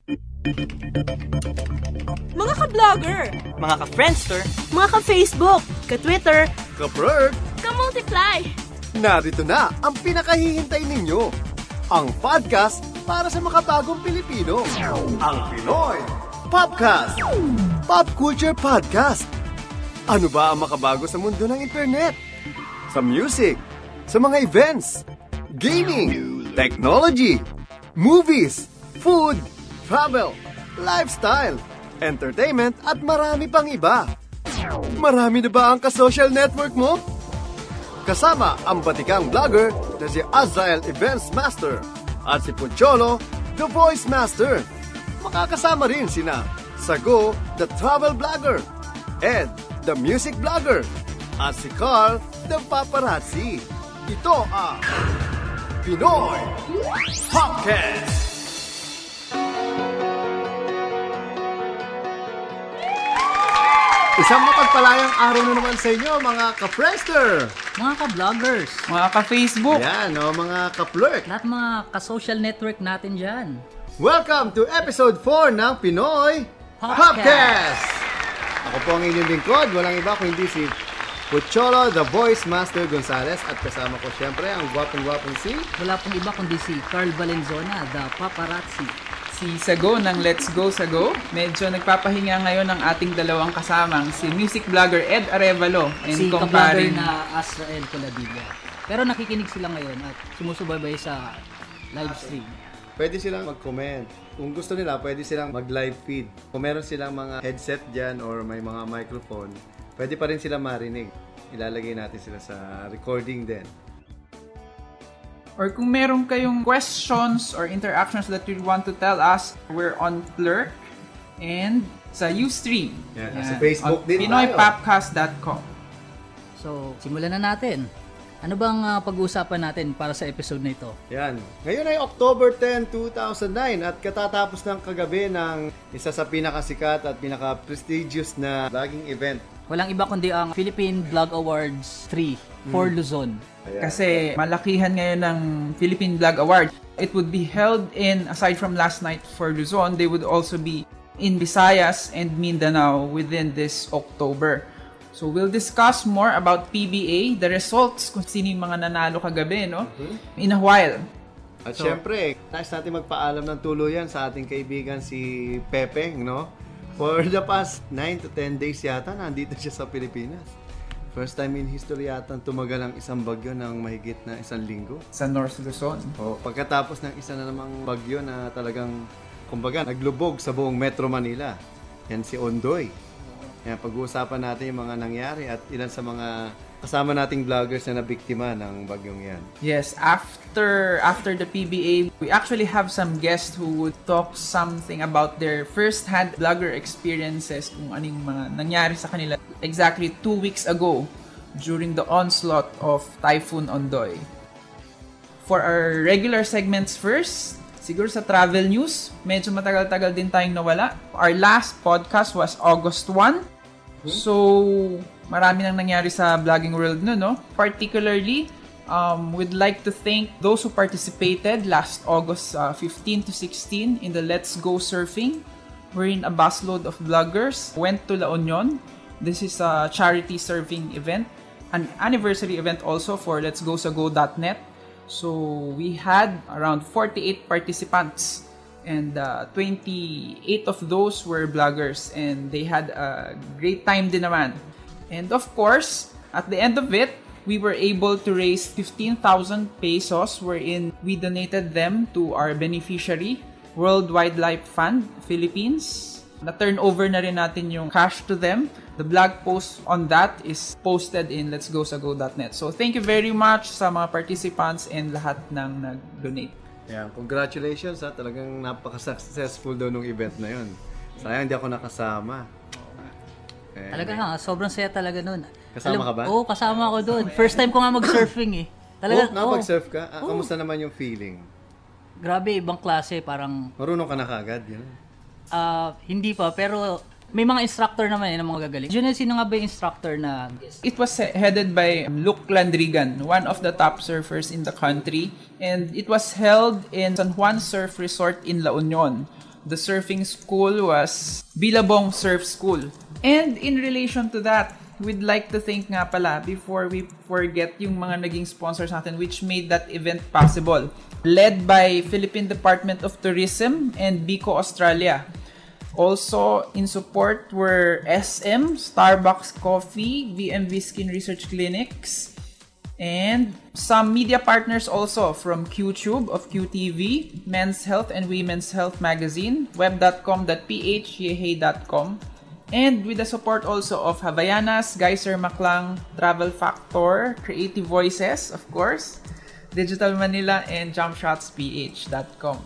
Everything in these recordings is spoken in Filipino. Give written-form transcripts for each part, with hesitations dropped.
Mga ka-vlogger, mga ka-friendster, mga ka-Facebook, ka-Twitter, ka-Blurg, ka-Multiply. Narito na ang pinakahihintay ninyo. Ang podcast para sa makabagong Pilipino. Ang Pinoy Popcast. Pop Culture Podcast. Ano ba ang makabago sa mundo ng internet? Sa music, sa mga events, gaming, technology, movies, food, travel, lifestyle, entertainment at marami pang iba. Marami na ba ang ka-social network mo? Kasama ang batikang vlogger na si Azrael Events Master at si Pucholo, The Voice Master. Makakasama rin sina Sago, The Travel Vlogger, Ed, The Music Vlogger, at si Carl, The Paparazzi. Ito ang Pinoy Popcast! Isang mapagpalayang araw na naman sa inyo, mga ka-Friendster! Mga ka-vloggers, mga ka-Facebook. Yan, mga ka-Plurk! lahat mga ka-social network natin dyan. Welcome to episode 4 ng Pinoy Popcast! Ako po ang inyong lingkod, walang iba kundi si Pucholo, The Voice Master Gonzales, at kasama ko siyempre ang gwapong-gwapong si... Wala pong iba kundi si Carl Valenzona, The Paparazzi. Si Sago ng Let's Go Sago. Medyo nagpapahinga ngayon ng ating dalawang kasamang si music vlogger Ed Arevalo and Si ka-vlogger comparing na Azrael Coladilla. Pero nakikinig sila ngayon at sumusubaybay sa live stream. Pwede silang mag-comment. Kung gusto nila, pwede silang mag-live feed. Kung meron silang mga headset dyan or may mga microphone, pwede pa rin sila marinig. Ilalagay natin sila sa recording din. or kung meron kayong questions or interactions that you want to tell us, we're on Plurk and sa Ustream. Yan, sa Facebook on din PinoyPopcast.com. So, simulan na natin. Ano bang pag-uusapan natin para sa episode na ito? Yan. Ngayon ay October 10, 2009 at katatapos ng kagabi ng isa sa pinakasikat at pinaka-prestigious na vlogging event. Walang iba kundi ang Philippine Vlog Awards 3 for Luzon. Ayan. Kasi malakihan ngayon ng Philippine Vlog Award. It would be held in, aside from last night for Luzon, they would also be in Visayas and Mindanao within this October. So we'll discuss more about PBA, the results, kung sino yung mga nanalo kagabi, no? In a while. At syempre, nais natin magpaalam ng tuluyan sa ating kaibigan si Pepeng, no? For the past 9 to 10 days yata, nandito siya sa Pilipinas. First time in history yata tumagal ang isang bagyo ng mahigit na 1 linggo. Sa North Luzon. Pagkatapos ng isa na namang bagyo na talagang, kumbaga, naglubog sa buong Metro Manila. Yan si Ondoy. Yan, pag-uusapan natin yung mga nangyari at ilan sa mga kasama nating vloggers na nabiktima ng bagyong yan. Yes, after the PBA, we actually have some guests who would talk something about their first-hand vlogger experiences, kung ano yung mga nangyari sa kanila exactly 2 weeks ago during the onslaught of Typhoon Ondoy. For our regular segments first, siguro sa travel news, medyo matagal-tagal din tayong nawala. Our last podcast was August 1. So, marami nang nangyari sa vlogging world no? Particularly, we'd like to thank those who participated last August 15 to 16 in the Let's Go Surfing, wherein a busload of vloggers went to La Union. This is a charity surfing event, an anniversary event also for letsgosago.net. So, we had around 48 participants. And 28 of those were vloggers and they had a great time din naman. And of course, at the end of it, we were able to raise 15,000 pesos wherein we donated them to our beneficiary, World Wildlife Fund, Philippines. Na-turnover na rin natin yung cash to them. The blog post on that is posted in letsgosago.net. So thank you very much sa mga participants and lahat ng nag-donate. Yeah, congratulations ha. Talagang napaka-successful daw nung event na yun. Sayang hindi ako nakasama. Talaga sobrang saya talaga nun. Kasama ka ba? Oo, kasama ako doon. First time ko nga mag-surfing eh. Talaga, nakapag-surf ka? Kamusta naman yung feeling? Grabe, ibang klase. Parang, Marunong ka na kagad, yun. hindi pa, pero may mga instructor naman ng mga gagaling. Junel, sino nga ba yung instructor na guest? It was headed by Luke Landrigan, one of the top surfers in the country. And it was held in San Juan Surf Resort in La Union. the surfing school was Billabong Surf School. And in relation to that, we'd like to thank nga pala, before we forget, yung mga naging sponsors natin which made that event possible. Led by Philippine Department of Tourism and Bico Australia. Also in support were SM, Starbucks Coffee, BMV Skin Research Clinics, and some media partners also from QTube of QTV, Men's Health and Women's Health Magazine, web.com.ph, yehey.com, and with the support also of Havaianas, Geyser Maklang, Travel Factor, Creative Voices, of course, Digital Manila, and jumpshotsph.com.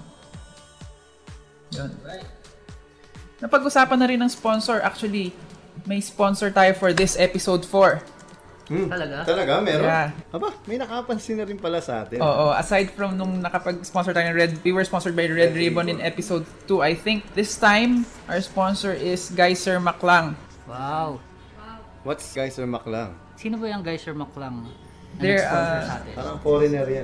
Yun. Napag-usapan na rin ng sponsor. Actually, may sponsor tayo for this episode 4. Talaga? Talaga? Meron? Yeah. Aba, may nakapansin na rin pala sa atin. Oo, aside from nung nakapag-sponsor tayo ng we were sponsored by Red Ribbon in episode 2. I think this time, our sponsor is Geyser Maklang. Wow. What's Geyser Maklang? Sino ba yung Geyser Maklang? They're, Nag-sponsor sa atin? Parang foreigner yan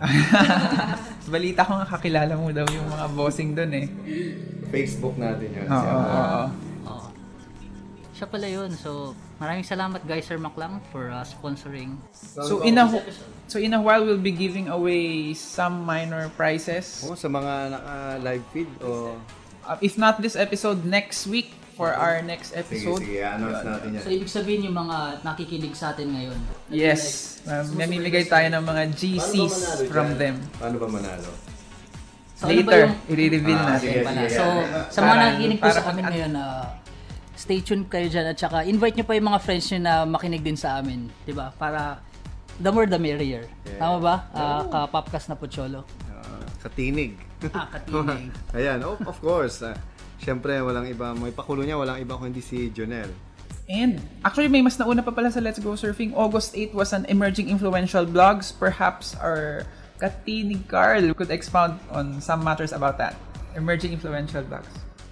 Balita ko nga kakilala mo daw yung mga bossing dun eh. Facebook natin yun. Oo. Oo. Siya pala yun. So, maraming salamat Geyser Maklang for sponsoring. So in a while, we'll be giving away some minor prizes. Sa mga naka-live feed o... If not this episode, next week for our next episode. Sige, announce natin yan. So, ibig sabihin yung mga nakikinig sa atin ngayon. Yes, mamimigay tayo ng mga GCs from them. Paano ba manalo? So, ano ba Later, yung... i-reveal natin. sige. Pala. Yeah. So, sa mga Parang- nakikinig po sa parang- amin ngayon, stay tuned kayo dyan at saka invite nyo pa yung mga friends nyo na makinig din sa amin. Diba? Para the more the merrier. Yeah. Tama ba? Ka-popcast na Pocholo. Katinig. Katinig. Ayan, of course. Siyempre, walang iba. May pakulo niya, walang iba kundi si Jonel. And actually, may mas nauna pa pala sa Let's Go Surfing. August 8 was an emerging influential blogs. Perhaps our Katinig Carl could expound on some matters about that. Emerging influential blogs.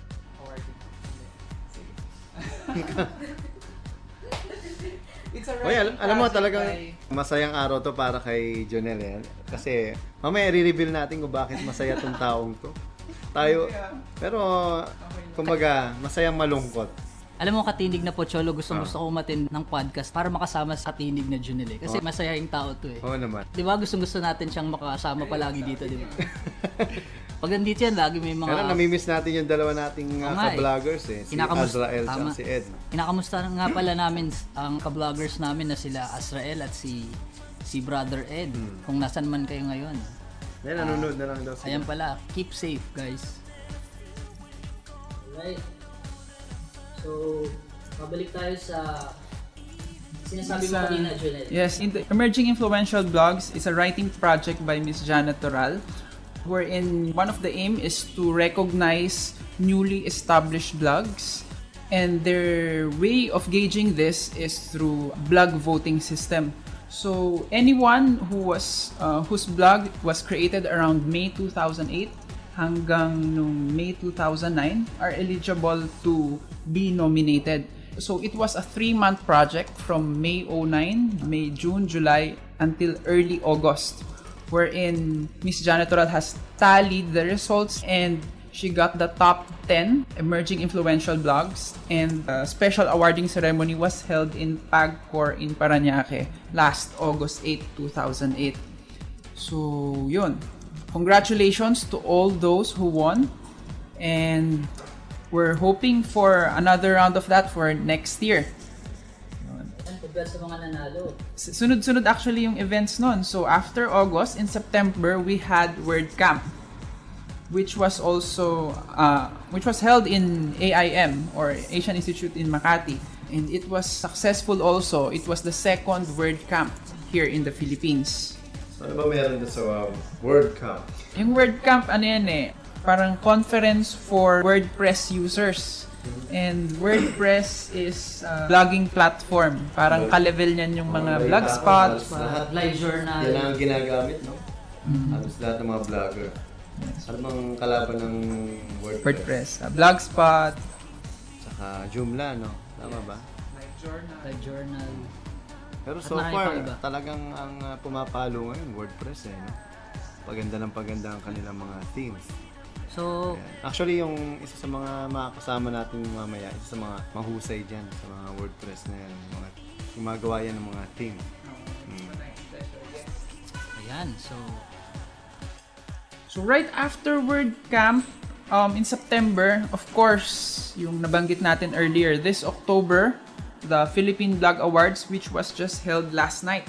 Oy, alam mo talagang masayang araw to para kay Jonel yan. Kasi mamaya i-reveal natin kung bakit masaya tong taong to. Tayo, pero kumbaga, masayang malungkot. Alam mo, Katinig na Pocholo, gusto ko umatin ng podcast para makasama sa Katinig na Junel eh. Kasi masayahing tao to eh. Oo naman. Di ba? Gusto natin siyang makasama palagi dito, di ba? Pag nandito yan, lagi may mga... Kaya namimiss natin yung dalawa nating ka-vloggers eh. Si Azrael at si Ed. Kinakamusta nga pala namin ang ka-vloggers namin na sila Azrael at si Brother Ed. Kung nasan man kayo ngayon. Yan, nanonood na lang daw sila. Ayan pala, keep safe guys. Alright. So, pabalik tayo sa sinasabi mo kanina, Junel. Yes, in the Emerging Influential Blogs is a writing project by Miss Jana Toral, wherein one of the aim is to recognize newly established blogs, and their way of gauging this is through blog voting system. So anyone whose blog was created around May 2008 hanggang nung May 2009 are eligible to be nominated. So it was a 3-month project from May 09, May, June, July until early August, wherein Miss Jana Toral has tallied the results and she got the top 10 emerging influential blogs, and a special awarding ceremony was held in Pagcor in Parañaque last August 8, 2008. So, yun. Congratulations to all those who won, and we're hoping for another round of that for next year. Congrats sa mga nanalo. Sunod-sunod actually yung events nun. So after August, in September, we had WordCamp, which was held in AIM or Asian Institute in Makati, and it was successful also. It was the second WordCamp here in the Philippines. Ano ba meron doon sa WordCamp? Yung WordCamp, ano yan eh, parang conference for WordPress users. And WordPress is a blogging platform. Parang ka-level niyan yung mga blogspot. Live journal. Yan ang ginagamit, no? Halos lahat ng mga vlogger. Ano bang kalaban ng WordPress? Blogspot. Saka Joomla, no? Tama ba? Live journal. Pero At so marami far, pang iba. talagang ang pumapalo ngayon, WordPress eh. No? Paganda ng paganda ang kanilang mga themes. So, Actually, yung isa sa mga makakasama natin mamaya, isa sa mga mahusay dyan sa mga WordPress na yan, mga gumagawa yan ng mga theme. ayan. So right after WordCamp, in September, of course, yung nabanggit natin earlier, this October, the Philippine Blog Awards, which was just held last night.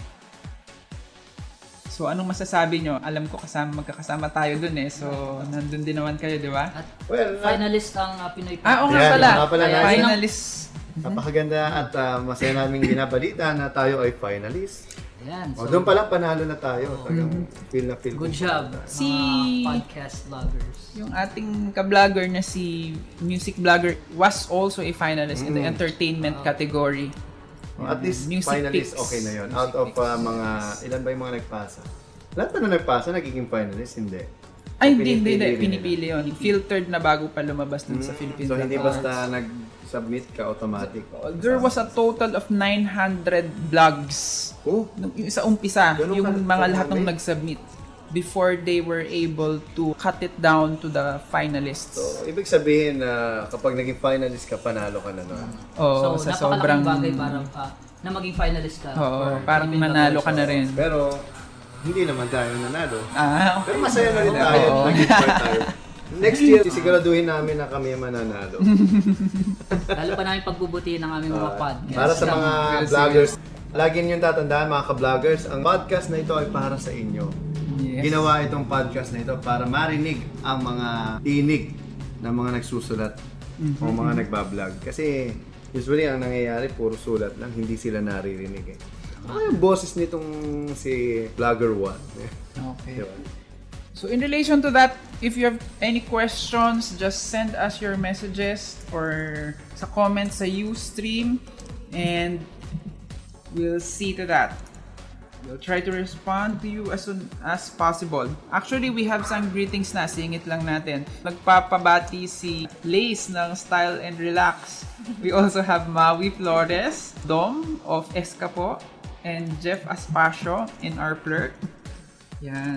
So anong masasabi nyo? Alam ko magkakasama tayo dun eh. So nandun din naman kayo, di ba? At Well, finalist ang Pinoy Oo nga Yan, pala. nga pala natin. Finalist. napakaganda at masaya namin binabalita na tayo ay finalist. Ayan. O, doon pa lang panalo na tayo. Talagang feel na feel. Good ko. job, Si- mga podcast vloggers. Yung ating ka-vlogger na si music vlogger was also a finalist in the entertainment category. O, at least Music finalist picks. okay na yun. Out of mga, ilan ba yung mga nagpasa? Lahat na nagpasa, nagiging finalist? Hindi. Ay, hindi. Pinipili rin Pinipili yun. Filtered na bago pa lumabas dun sa Philippine So, Blog hindi Awards. basta nag-submit ka automatic. There was a total of 900 blogs. Oh, Yung sa umpisa, Ganun yung ka- mga lahat ng karami? nag-submit before they were able to cut it down to the finalists. so ibig sabihin na kapag naging finalist ka, panalo ka na nun. Oo, So, sa napakalaking sobrang... bagay para na maging finalist ka. Oo, for parang Philippine nanalo Blog ka na rin. Pero, hindi naman tayo nanalo. Ah, Pero masaya na rin tayo. Oo. Naging part tayo. Next year, sisiguraduhin namin na kami ang mananalo. Lalo pa namin pagbubutihin ng aming mga podcast. Para sa mga Sige. vloggers, lagi niyong tatandaan mga ka-vloggers, ang podcast na ito ay para sa inyo. yes. Ginawa itong podcast na ito para marinig ang mga tinig ng mga nagsusulat o mga nagbablog. Kasi usually ang nangyayari, puro sulat lang, hindi sila naririnig eh. Ano yung boses nitong si Vlogger 1? Okay. Diba? So in relation to that, if you have any questions, just send us your messages or sa comments sa Ustream and we'll see to that. We'll try to respond to you as soon as possible. Actually, we have some greetings na. Singit lang natin. Nagpapabati si Lace ng Style and Relax. We also have Maui Flores, Dom of Escapo, and Jeff Aspacio in our flirt. Yan.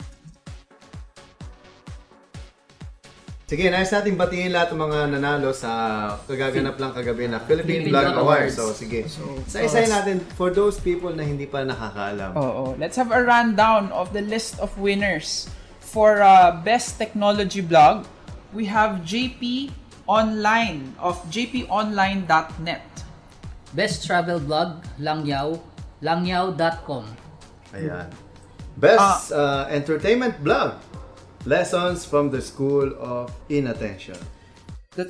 Sige, nais natin batiin lahat ng mga nanalo sa kagaganap lang kagabi na Philippine Philippine Blog Blog Awards. Awards. So, sige. Isa-isahin natin for those people na hindi pa nakakaalam. Oo. Let's have a rundown of the list of winners. For Best Technology Blog, we have JP Online of jponline.net. Best travel blog, langyao.com. Ayan. Best Entertainment Blog, Lessons from the School of Inattention. That's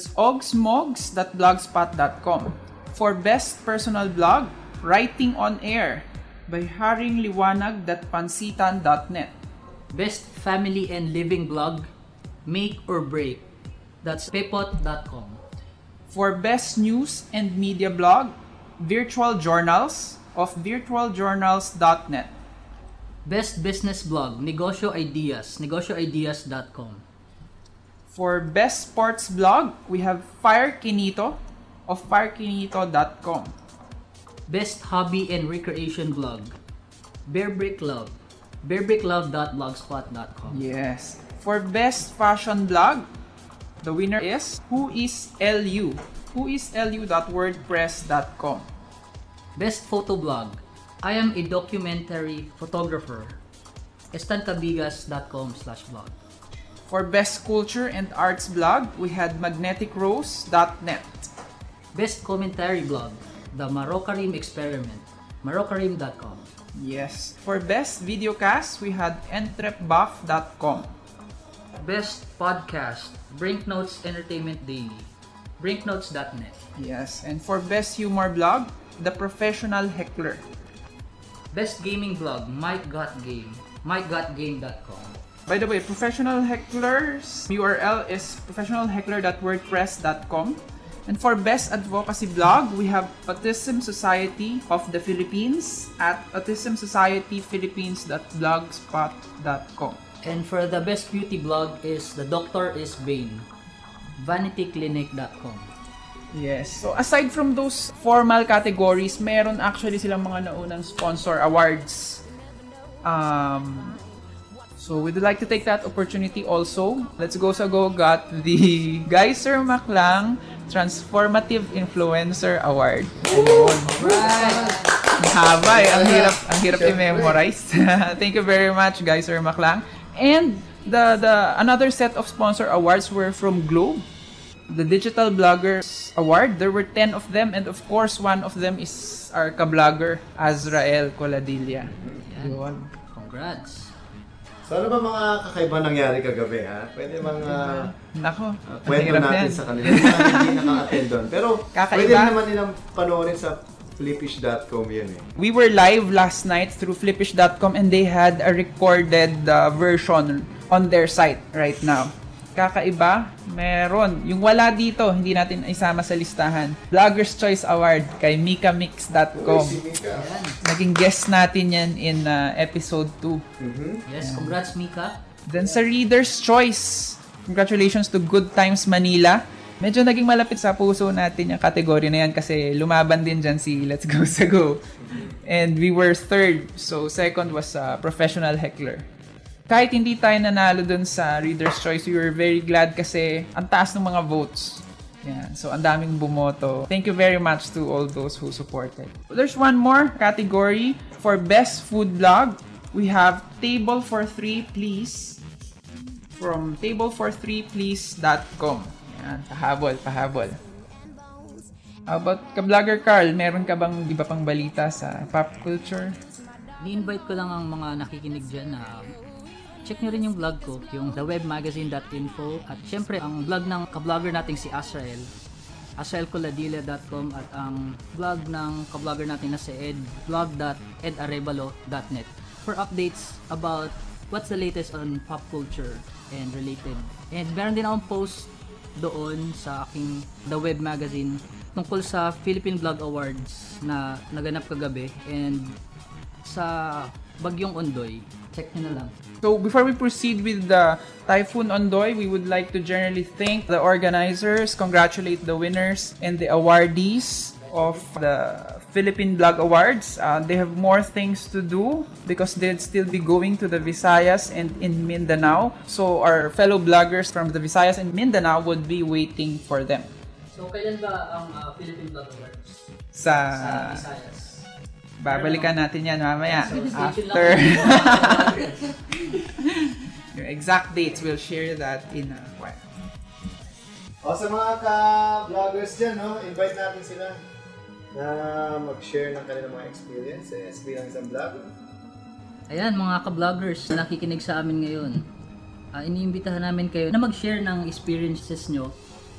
ogsmogs.blogspot.com. For Best Personal Blog, Writing on Air by haringliwanag.pansitan.net. Best family and living blog, Make or Break. That's pepot.com. For Best News and Media Blog, Virtual Journals of virtualjournals.net. Best business blog, Negosyo Ideas, negosyoideas.com. For Best Sports Blog, we have Fire Kinito of firekinito.com. Best hobby and recreation blog, Bear Brick Love, bearbricklove.blogspot.com. Yes. For Best Fashion Blog, the winner is Who is LU? whoislu.wordpress.com. Best photo blog, I am a documentary photographer, estancabigas.com/blog. For Best Culture and Arts Blog, we had magneticrose.net. Best commentary blog, The Marokarim Experiment, marokarim.com. Yes. For Best Videocast, we had entrepbuff.com. Best podcast, Brinknotes Entertainment Daily, brinknotes.net. Yes. And for Best Humor Blog, The Professional Heckler. Best gaming blog, Mike Got Game, mikegotgame.com. By the way, Professional Heckler's URL is professionalheckler.wordpress.com. And for Best Advocacy Blog, we have Autism Society of the Philippines at autismsocietyphilippines.blogspot.com. And for the best beauty blog is The Doctor is Vain, vanityclinic.com. Yes. So aside from those formal categories, meron actually silang mga naunang sponsor awards. So we'd like to take that opportunity also. Let's Go Sa Go got the Geyser Maklang Transformative Influencer Award. Right. Ang haba eh. Ang hirap i-memorize. Thank you very much, Geyser Maklang. And the another set of sponsor awards were from Globe, the Digital Bloggers Award. There were 10 of them, and of course, one of them is our ka-blogger, Azrael Coladilla. Yan. Congrats. So ano ba mga kakaiba nangyari kagabi, ha? Pwede bang Nako, kwento hirap natin yan. sa kanila. Hindi naka-attend doon. Pero Kakaiba. pwede naman nilang panoorin sa flippish.com yun eh. We were live last night through flippish.com and they had a recorded version on their site right now. Kakaiba, meron. Yung wala dito, hindi natin isama sa listahan. Vlogger's Choice Award kay mikamix.com. Si Mika. Naging guest natin yan in episode 2. Yes, congrats Mika. Then sa Reader's Choice, congratulations to Good Times Manila. Medyo naging malapit sa puso natin yung category na yan kasi lumaban din dyan si Let's Go Sa Go. And we were third. So second was Professional Heckler. Kahit hindi tayo nanalo dun sa Reader's Choice, we were very glad kasi ang taas ng mga votes. Yan. So, ang daming bumoto. Thank you very much to all those who supported. There's one more category for Best Food Blog. We have Table for 3 Please from tablefor3please.com. Yan. Pahabol. How about ka-vlogger Carl? Meron ka bang iba pang balita sa pop culture? Ni-invite ko lang ang mga nakikinig dyan na check nyo rin yung vlog ko, yung thewebmagazine.info, at syempre ang vlog ng ka-vlogger nating si Azrael, azraelcoladilla.com, at ang vlog ng ka-vlogger natin na si Ed, vlog.edarevalo.net for updates about what's the latest on pop culture and related. And meron din akong post doon sa aking The Web Magazine tungkol sa Philippine Blog Awards na naganap kagabi and sa Bagyong Ondoy. Check nyo na lang. So before we proceed with the Typhoon Ondoy, we would like to generally thank the organizers, congratulate the winners and the awardees of the Philippine Blog Awards. They have more things to do because they'll still be going to the Visayas and in Mindanao. So our fellow bloggers from the Visayas and Mindanao would be waiting for them. So kailan ba ang Philippine Blog Awards? Sa Visayas. babalikan natin yan mamaya. So, After. Yung exact dates, we'll share that in a while. O sa mga ka-vloggers dyan, no, invite natin sila na mag-share ng kanilang mga experiences bilang isang vlogger. Ayan, mga ka-vloggers na nakikinig sa amin ngayon. Iniimbitahan namin kayo na mag-share ng experiences nyo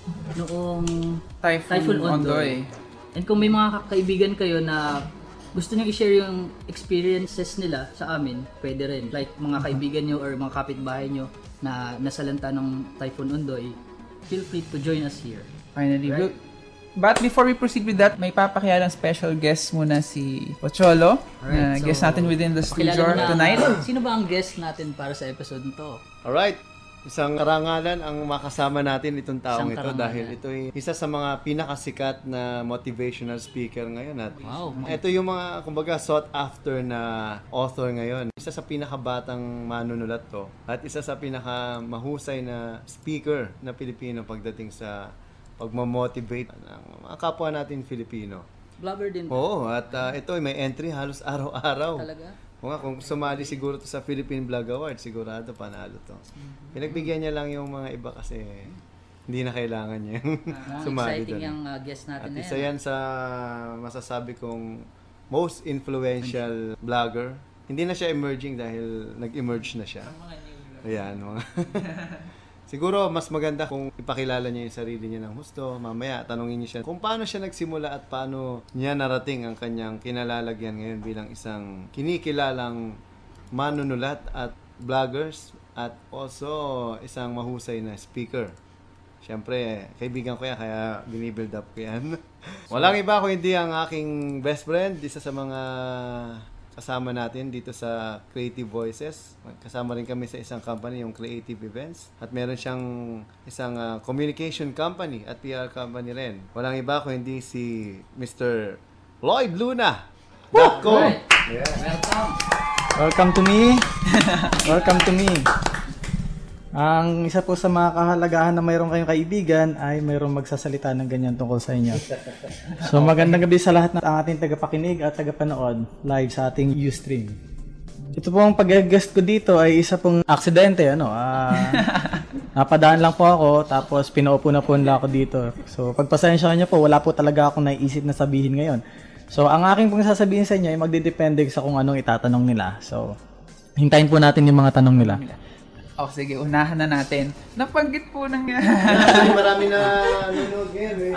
noong Typhoon Ondoy. And kung may mga kaibigan kayo na gusto nyo i-share yung experiences nila sa amin, pwede rin. Like mga kaibigan nyo or mga kapitbahay nyo na nasalanta ng Typhoon Ondoy, feel free to join us here. Finally. Right? But before we proceed with that, may papakilalang special guest muna si Pocholo. Alright, Guest so, natin within the pakilala studio mo na, tonight. Sino ba ang guest natin para sa episode nito? Alright, isang karangalan ang makasama natin itong taong Isang ito karangalan. dahil ito ay isa sa mga pinakasikat na motivational speaker ngayon at Wow. ito yung mga kumbaga sought after na author ngayon. Isa sa pinakabatang manunulat to at isa sa pinakamahusay na speaker na Pilipino pagdating sa pagmamotivate ng mga kapwa natin Filipino. Vlogger din ba? Oo, at ito ay may entry halos araw-araw. Talaga? O nga, kung sumali siguro to sa Philippine Blog Award, sigurado panalo to. Pinagbigyan niya lang yung mga iba kasi hindi na kailangan niya sumali Exciting doon. yung guest natin At na isa yan. yan sa masasabi kong most influential vlogger. Hindi na siya emerging dahil nag-emerge na siya. Ayan, mga siguro mas maganda kung ipakilala niya yung sarili niya ng husto. Mamaya tanungin niyo siya kung paano siya nagsimula at paano niya narating ang kanyang kinalalagyan ngayon bilang isang kinikilalang manunulat at vloggers at also isang mahusay na speaker. Siyempre, kaibigan ko yan kaya binibuild up ko yan. Walang iba kundi ang aking best friend, isa sa mga kasama natin dito sa Creative Voices. Kasama rin kami sa isang company, yung Creative Events. At meron siyang isang communication company at PR company rin. Walang iba kundi si Mr. Lloyd Luna. Right. Yeah. Welcome. Welcome to me. Welcome to me. Ang isa po sa mga kahalagahan na mayroon kayong kaibigan ay mayroong magsasalita ng ganyan tungkol sa inyo. So magandang gabi sa lahat ng ating tagapakinig at tagapanood live sa ating Ustream. Ito pong pag-guest ko dito ay isa pong aksidente. Napadaan lang po ako tapos pinaupo na po nila ako dito. So pagpasensya niyo po, wala po talaga akong naisip na sabihin ngayon. So ang aking pong sasabihin sa inyo ay magdedepende sa kung anong itatanong nila. So hintayin po natin yung mga tanong nila. Sige, unahan na natin. Napanggit po ng... Marami na nanonood ngayon.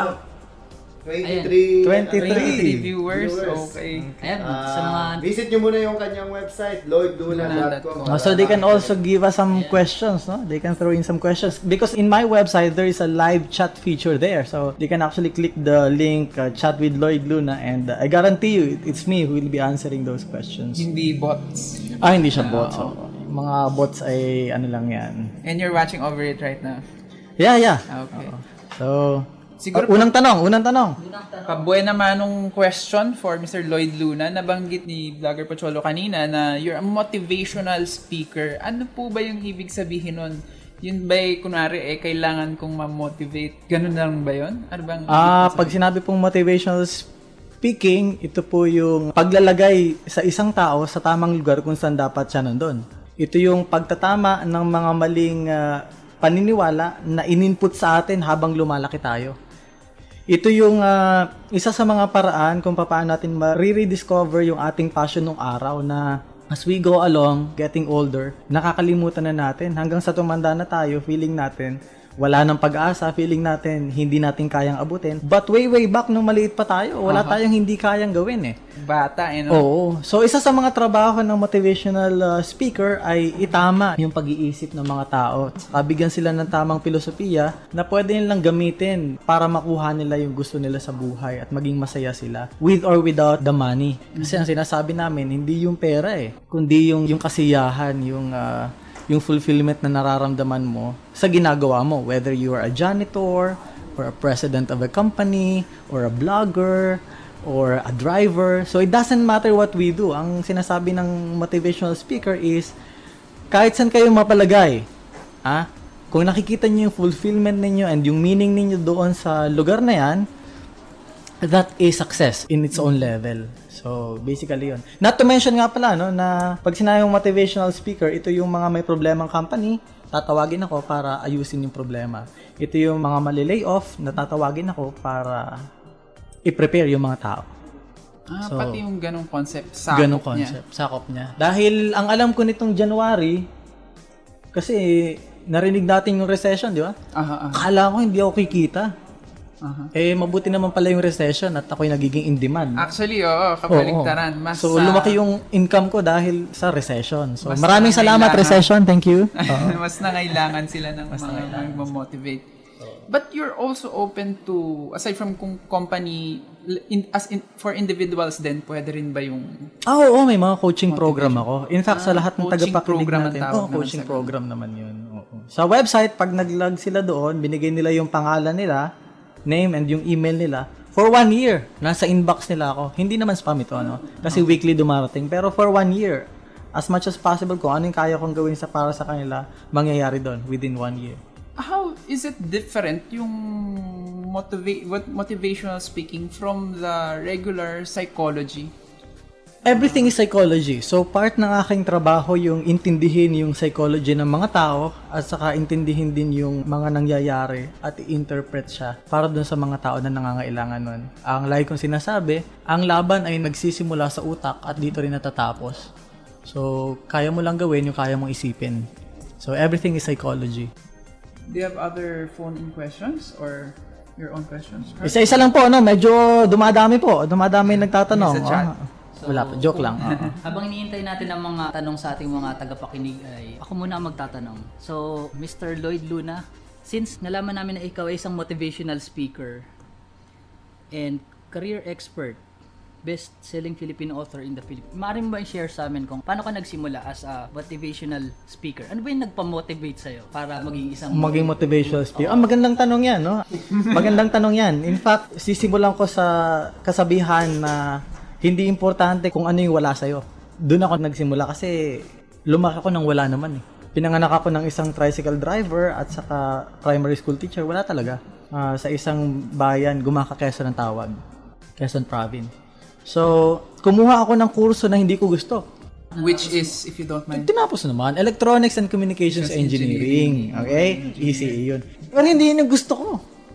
23 viewers. Okay. Ayan, sa mga... Visit nyo muna yung kanyang website, lloydluna.com. So they can also give us some questions, no? They can throw in some questions. Because in my website, there is a live chat feature there. So they can actually click the link, chat with Lloyd Luna, and I guarantee you, it's me who will be answering those questions. Hindi bots. Hindi siya bots. Mga bots ay ano lang yan. And you're watching over it right now? Yeah. Okay. So, siguro unang tanong. Pabuena manong question for Mr. Lloyd Luna. Nabanggit ni Vlogger Pocholo kanina na you're a motivational speaker. Ano po ba yung ibig sabihin nun? Yun ba'y, kunwari, kailangan kong ma-motivate? Ganun lang ba yun? Ano bang pag sinabi pong motivational speaking, ito po yung paglalagay sa isang tao sa tamang lugar kung saan dapat siya nandun. Ito yung pagtatama ng mga maling paniniwala na in-input sa atin habang lumalaki tayo. Ito yung isa sa mga paraan kung paano natin ma-rediscover yung ating passion nung araw na as we go along, getting older, nakakalimutan na natin. Hanggang sa tumanda na tayo, feeling natin wala nang pag-asa, feeling natin hindi natin kayang abutin. But way back nung maliit pa tayo, wala tayong hindi kayang gawin Bata, Oo. So, isa sa mga trabaho ng motivational speaker ay itama yung pag-iisip ng mga tao. Bigyan sila ng tamang filosofiya na pwede nilang gamitin para makuha nila yung gusto nila sa buhay at maging masaya sila with or without the money. Kasi ang sinasabi namin, hindi yung pera kundi yung kasiyahan, yung fulfillment na nararamdaman mo sa ginagawa mo, whether you are a janitor or a president of a company or a blogger or a driver. So it doesn't matter what we do. Ang sinasabi ng motivational speaker is kahit saan kayo mapalagay, kung nakikita niyo yung fulfillment ninyo and yung meaning ninyo doon sa lugar na yan, that is success in its own level. So, basically yun. Not to mention nga pala, na pag sinayang motivational speaker, ito yung mga may problemang company, tatawagin ako para ayusin yung problema. Ito yung mga mali-lay off, na tatawagin ako para i-prepare yung mga tao. So, pati yung ganong concept, sakop niya. Dahil, ang alam ko nitong January, kasi narinig natin yung recession, di ba? Akala ko hindi ako kikita. Mabuti naman pala yung recession at ako'y nagiging in demand. Actually, kabaligtaran. So, lumaki yung income ko dahil sa recession. So, maraming salamat, recession. Thank you. Mas nangailangan sila ng mga mag-motivate. But you're also open to, aside from kung company, for individuals din, pwede rin ba yung... Oo, may mga coaching program ako. In fact, sa lahat ng tagapakinig natin, coaching naman program naman yun. Sa website, pag nag-log sila doon, binigay nila yung pangalan nila, name and yung email nila for 1 year. Nasa inbox nila ako. Hindi naman spam ito, kasi weekly dumarating. Pero for 1 year, as much as possible, kung ano yung kaya kong gawin para sa kanila, mangyayari doon within 1 year. How is it different yung motivational speaking from the regular psychology? Everything is psychology. So, part ng aking trabaho yung intindihin yung psychology ng mga tao at saka intindihin din yung mga nangyayari at i-interpret siya para dun sa mga tao na nangangailangan nun. Ang lagi kong sinasabi, ang laban ay nagsisimula sa utak at dito rin natatapos. So, kaya mo lang gawin yung kaya mong isipin. So, everything is psychology. Do you have other phone-in questions or your own questions? Isa-isa lang po, medyo dumadami po. Dumadami nagtatanong. Sa chat. Wala po, joke lang. Habang iniintay natin ang mga tanong sa ating mga tagapakinig ay ako muna ang magtatanong. So, Mr. Lloyd Luna, since nalaman namin na ikaw ay isang motivational speaker and career expert, best-selling Filipino author in the Philippines, maaari mo ba i-share sa amin kung paano ka nagsimula as a motivational speaker? Ano ba yung nagpa-motivate sa'yo para maging motivational speaker? Magandang tanong yan, Magandang tanong yan. In fact, sisimulan ko sa kasabihan na hindi importante kung ano yung wala sa'yo. Doon ako nagsimula kasi lumaki ako nang wala naman eh. Pinanganak ako ng isang tricycle driver at saka primary school teacher. Wala talaga. Sa isang bayan, Gumaka, Quezon ang tawag. Quezon Province. So, kumuha ako ng kurso na hindi ko gusto. Which is, if you don't mind, Tinapos naman, Electronics and Communications Engineering. Okay? ECE yun. Pero hindi yun yung gusto ko.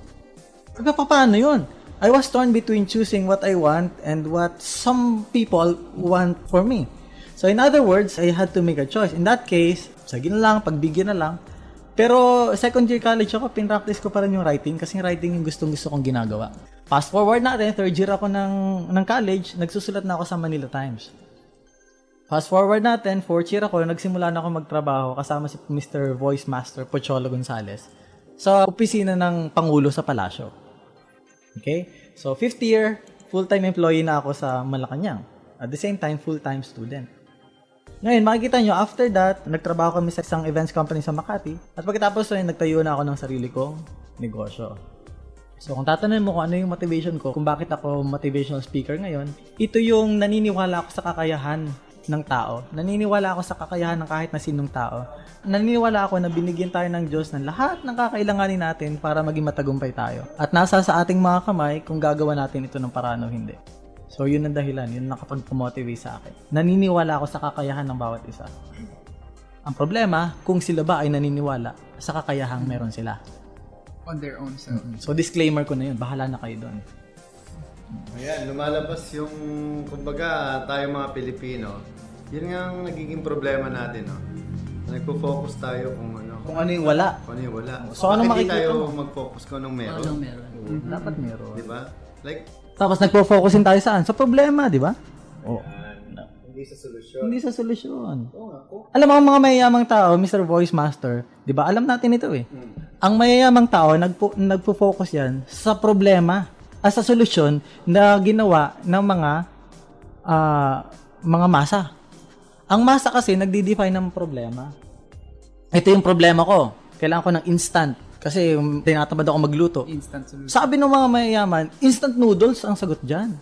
Paano yun? I was torn between choosing what I want and what some people want for me. So in other words, I had to make a choice. In that case, sige na lang, pagbigyan na lang. Pero second year college ako, pinractice ko pa rin yung writing kasi writing yung gustong-gusto kong ginagawa. Fast forward natin, third year ako ng college, nagsusulat na ako sa Manila Times. Fast forward natin, fourth year ako, nagsimula na ako magtrabaho kasama si Mr. Voice Master Pocholo Gonzales sa opisina ng Pangulo sa Palasyo. Okay? So, fifth year, full-time employee na ako sa Malacanang. At the same time, full-time student. Ngayon, makikita nyo, after that, nagtrabaho kami sa isang events company sa Makati. At pagkatapos na nagtayo na ako ng sarili kong negosyo. So, kung tatanungin mo kung ano yung motivation ko, kung bakit ako motivational speaker ngayon, ito yung naniniwala ako sa kakayahan ng tao. Naniniwala ako sa kakayahan ng kahit na sinong tao. Naniniwala ako na binigyan tayo ng Diyos ng lahat ng kakailanganin natin para maging matagumpay tayo. At nasa sa ating mga kamay kung gagawa natin ito ng paraan o hindi. So, yun ang dahilan. Yun nakapag-motivate sa akin. Naniniwala ako sa kakayahan ng bawat isa. Ang problema, kung sila ba ay naniniwala sa kakayahang meron sila. on their own self. So, disclaimer ko na yun. Bahala na kayo doon. Ayan, lumalabas yung, kumbaga, tayo mga Pilipino, yun nga ang nagiging problema natin, no? Nagpo-focus tayo kung ano. Kung ano yung wala. Kung ano yung wala. So, ano Bakit makikita tayo mo? mag-focus kung anong meron? Anong meron? Dapat meron. Di ba? Like, Tapos nagpo-focusin tayo saan? Sa problema, di ba? Oh. hindi sa solusyon. Hindi sa solusyon. Oo nga po. Alam mo, ang mga mayayamang tao, Mr. Voice Master, di ba? Alam natin ito eh. Ang mayayamang tao, nagpo-focus yan sa problema, sa solusyon na ginawa ng mga masa. Ang masa kasi, nagdi-define ng problema. Ito yung problema ko. Kailangan ko ng instant. Kasi tinatamad ako magluto. Instant solution. Sabi ng mga mayayaman, instant noodles ang sagot dyan.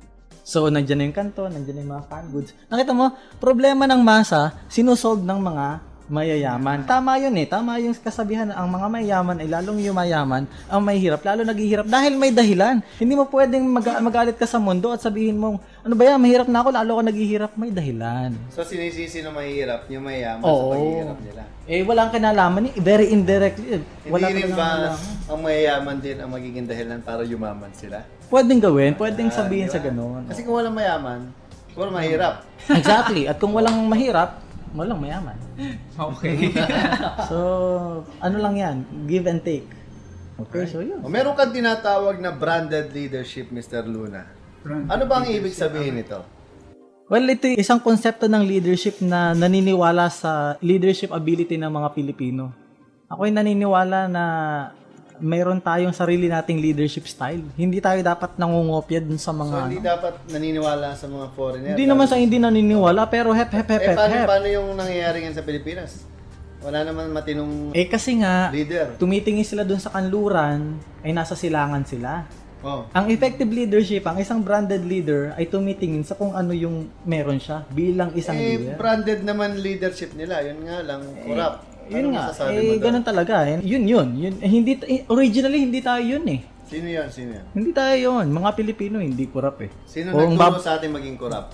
So, nandiyan na yung kanto, nandiyan na yung mga canned goods. Nakita mo, problema ng masa, sinusolve ng mga mayayaman. Tama yun eh. Tama yung kasabihan na ang mga mayayaman ay lalong yung mayaman, ang mahihirap, lalo naghihirap dahil may dahilan. Hindi mo pwedeng magalit ka sa mundo at sabihin mong, ano ba yan, mahirap na ako, lalo ako naghihirap, may dahilan. So, sinisisi na mahihirap, yung mayaman Oo. sa paghihirap nila. Eh, walang kinalaman eh. Very indirectly. Wala Hindi rin talagang ba kinalaman. ang mayayaman din ang magiging dahilan para yumaman sila? Pwedeng gawin, pwedeng sabihin Di sa ba? ganun. Kasi kung walang mayaman, walang mahirap. Exactly. At kung walang mahirap, walang mayaman. Okay. So, ano lang yan? Give and take. Okay, so yun. O, meron kang tinatawag na branded leadership, Mr. Luna. Ano ba ang ibig sabihin nito? Well, ito yung isang konsepto ng leadership na naniniwala sa leadership ability ng mga Pilipino. Ako'y naniniwala na mayroon tayong sarili nating leadership style. Hindi tayo dapat nangungopia dun sa mga... So, hindi dapat naniniwala sa mga foreigner. Hindi naman sa hindi naniniwala, pero hep. Paano yung nangyayari yan sa Pilipinas? Wala naman matinong Eh kasi nga, leader. tumitingin sila dun sa kanluran, ay nasa silangan sila. Oh. Ang effective leadership, ang isang branded leader ay tumitingin sa kung ano yung meron siya bilang isang leader. Branded naman leadership nila. Yun nga lang, corrupt. Yun nga, masasabi mo doon? ganun talaga. Yun. Originally, hindi tayo yun eh. Sino yan? Hindi tayo yun. Mga Pilipino, hindi corrupt eh. Sino Kung nagturo sa atin maging corrupt?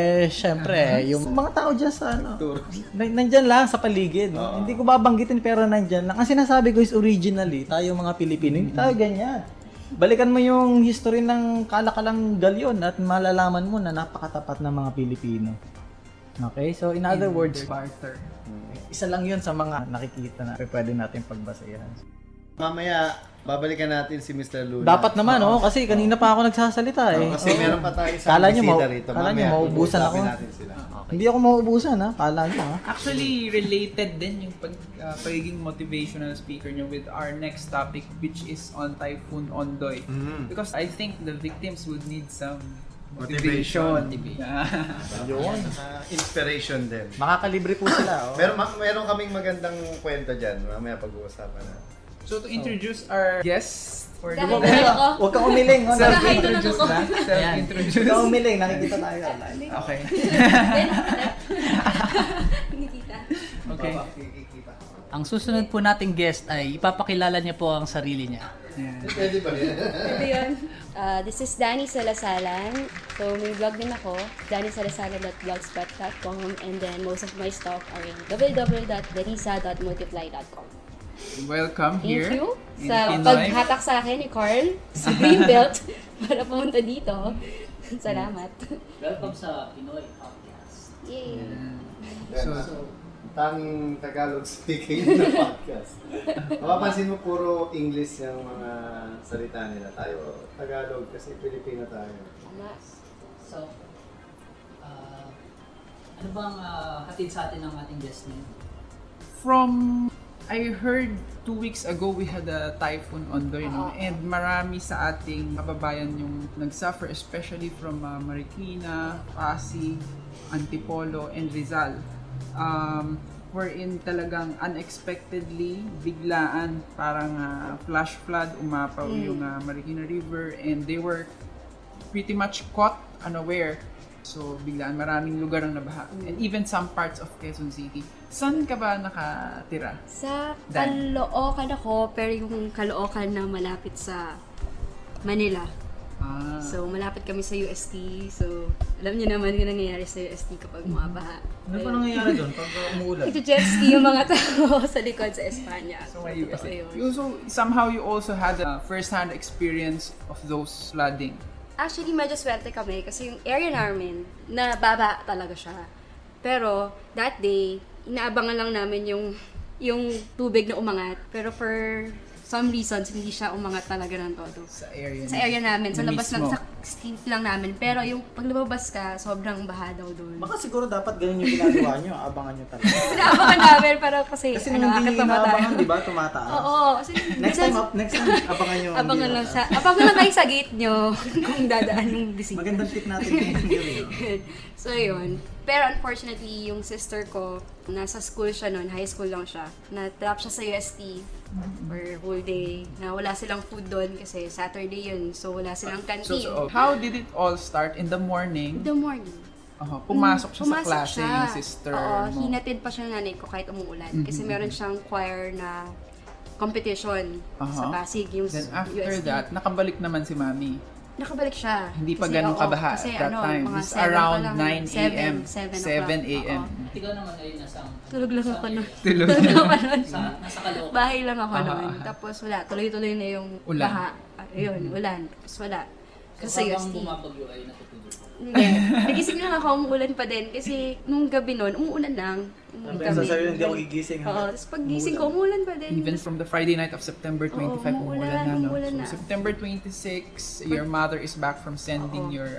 Syempre, yung mga tao dyan sa ano, Turo. nandyan lang sa paligid. No? Hindi ko babanggitin pero nandyan lang. Ang sinasabi ko is originally, tayo mga Pilipino, hindi tayo ganyan. Balikan mo yung history ng kalakalang galyon at malalaman mo na napakatapat ng mga Pilipino. Okay? So, in other words, Barter. isa lang yun sa mga nakikita na pwede natin pagbasayan. Mamaya, babalikan natin si Mr. Luna. Dapat naman, kasi kanina pa ako nagsasalita eh. Kasi meron pa tayo sa Kala nyo bisita mau- rito. kala nyo Mamaya, mauubusan ako? pag-uusapin natin sila. Hindi ako mauubusan ha, kala nyo ha. Actually, related din yung pagiging motivational speaker nyo with our next topic, which is on Typhoon Ondoy. Because I think the victims would need some motivation. Inspiration din. Makakalibre po sila. Meron kaming magandang kwento dyan. Mamaya pag-uusapan na. So to introduce our guest For Dahil the tayo ko. Huwag kang umiling. Oh, self-introduce Hi, na? Huwag Self-introduce. kang umiling. Nakikita tayo. Okay. Nakikita. Okay. Ang susunod po nating guest ay ipapakilala niya po ang sarili niya. Ayan. Pwede ba yan? Ito yun. This is Dani Salasalan. So, may blog din ako, danisalasalan.blogspot.com, and then most of my stuff are in www.denisa.multiply.com. Welcome here. Thank you in sa Pinoy. paghatak sa akin ni Carl sa Greenbelt para pumunta dito. Salamat. Welcome sa Pinoy Podcast. Yay! So, tanging Tagalog speaking na podcast. Mapapansin mo puro English yung mga salita nila. Tayo Tagalog kasi Pilipino tayo. Tama. So, ano bang hatid sa atin ng ating guest niyo? From, I heard 2 weeks ago we had a typhoon Ondoy, no? And marami sa ating kababayan yung nagsuffer, especially from Marikina, Pasig, Antipolo, and Rizal. Wherein talagang unexpectedly, biglaan, parang flash flood, umapaw yung Marikina River, and they were pretty much caught unaware. So, biglaan, maraming lugar ang nabaha. And even some parts of Quezon City. Saan ka ba nakatira? Sa Dan. Caloocan ako, pero yung Caloocan na malapit sa Manila. So, malapit kami sa UST. So, alam niyo naman yung nangyayari sa UST kapag mabaha. Ano pa nangyayari doon pag umuulan? Ito-jet ski yung mga tao sa likod sa Espanya. So, may Totoo UST. yun. So, somehow you also had a first-hand experience of those flooding. Actually, medyo swerte kami kasi yung area namin, nababa talaga siya. Pero, that day, inaabangan lang namin yung tubig na umangat. Pero for some reasons, hindi siya umangat talaga ng todo. Sa area Sa area namin, sa na labas mismo. lang, sa street lang namin. Pero yung pag lumabas ka, sobrang baha daw doon. Baka siguro dapat ganun yung ginagawa nyo. Abangan nyo talaga. Inaabangan namin, pero kasi, Kasi nung hindi nyo inaabangan, di ba, tumataas. Oo, kasi Next time, abangan nyo. abangan lang kayo sa gate nyo kung dadaan yung bisita. Magandang tip natin yun. So, yun. Pero unfortunately, yung sister ko, nasa school siya noon, high school lang siya. Na-trap siya sa UST for whole day. Na wala silang food doon kasi Saturday yun. So, wala silang canteen. So, how did it all start? In the morning, The morning. pumasok siya sa Pumasok klase siya. yung sister Oo, mo. hinatid pa siya ng nanay ko kahit umuulan. Kasi meron siyang choir na competition sa Pasig, yung Then after UST. that, nakabalik naman si Mami. Nakabalik siya. Hindi pa Kasi, ganun oo, kabaha kasi at that time. mga It's 7 pa around lang, 9 a.m. 7 a.m. Ikaw naman ay nasa Tulog lang ako nun. Tulog. Tulog ako nun. nasa Caloocan. Bahay lang ako nun. Tapos wala, tuloy-tuloy na yung Ulan. baha. Ayun, ulan. Tapos wala. Kasi So, habang UST. bumabagyo ay natutulog. Hindi. Nagising lang ako, umuulan pa din. Kasi nung gabi nun, umuulan lang. Umuulan Sa sarili, hindi ako gigising. Oo, tapos pag gising ko, umuulan pa din. Even from the Friday night of September 25, umuulan na, no? umuulan na. So, September 26, your mother is back from sending your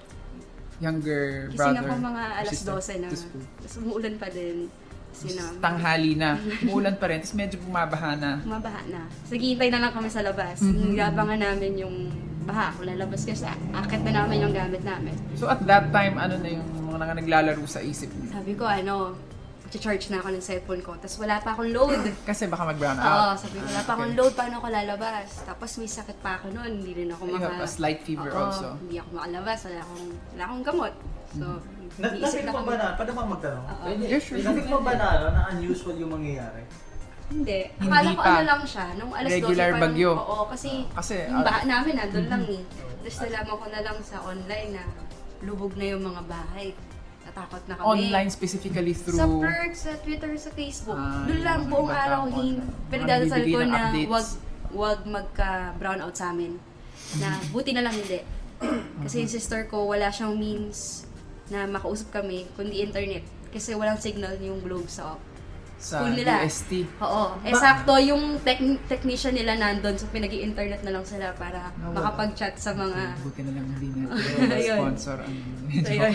younger Gising brother ako mga alas sister 12 na. to school. Tapos umuulan pa din. Kasi na, Tanghali na. Umuulan pa rin, tapos medyo bumabaha na. mabaha na. So, hihintay na lang kami sa labas. Nilabangan namin yung baha. Kung lalabas kasi, akit na namin yung gamit namin. So at that time, ano na yung mga naglalaro sa isip niyo? Sabi ko, charge na ako ng cellphone ko. Tapos wala pa akong load. Kasi baka mag-brown Oo, out. sabi ko, wala pa akong load. Paano ako lalabas? Tapos may sakit pa ako noon. Hindi rin ako You have a slight fever Oo, also. hindi ako makalabas. Wala akong gamot. So, Nag-isip mo ba na? Pwede bang magtanong? Yeah, sure. Nag-isip mo ba na unusual yung mangyayari? Hindi. Hindi Akala ko pa. ano lang siya. Nung alas 12 Regular pa bagyo. Oo, kasi Kasi, yung baha namin nandun lang eh. Tapos nalaman ko na lang sa online na lubog na yung mga bahay. Natakot na kami. Online specifically through... Sa perks, sa Twitter, sa Facebook. Doon lang yung buong mga araw tao. pinagdadasal ko Bibigay ng na updates. wag magka-brownout sa amin. Na buti na lang hindi. Kasi yung sister ko, wala siyang means na makausap kami, kundi internet. Kasi walang signal yung globe sa school nila. UST. Oo. Sakto yung technician nila nandun, so pinag-i-internet na lang sila para makapag-chat sa mga... Buti na lang hindi natin Ayun. sponsor ang... So, yun.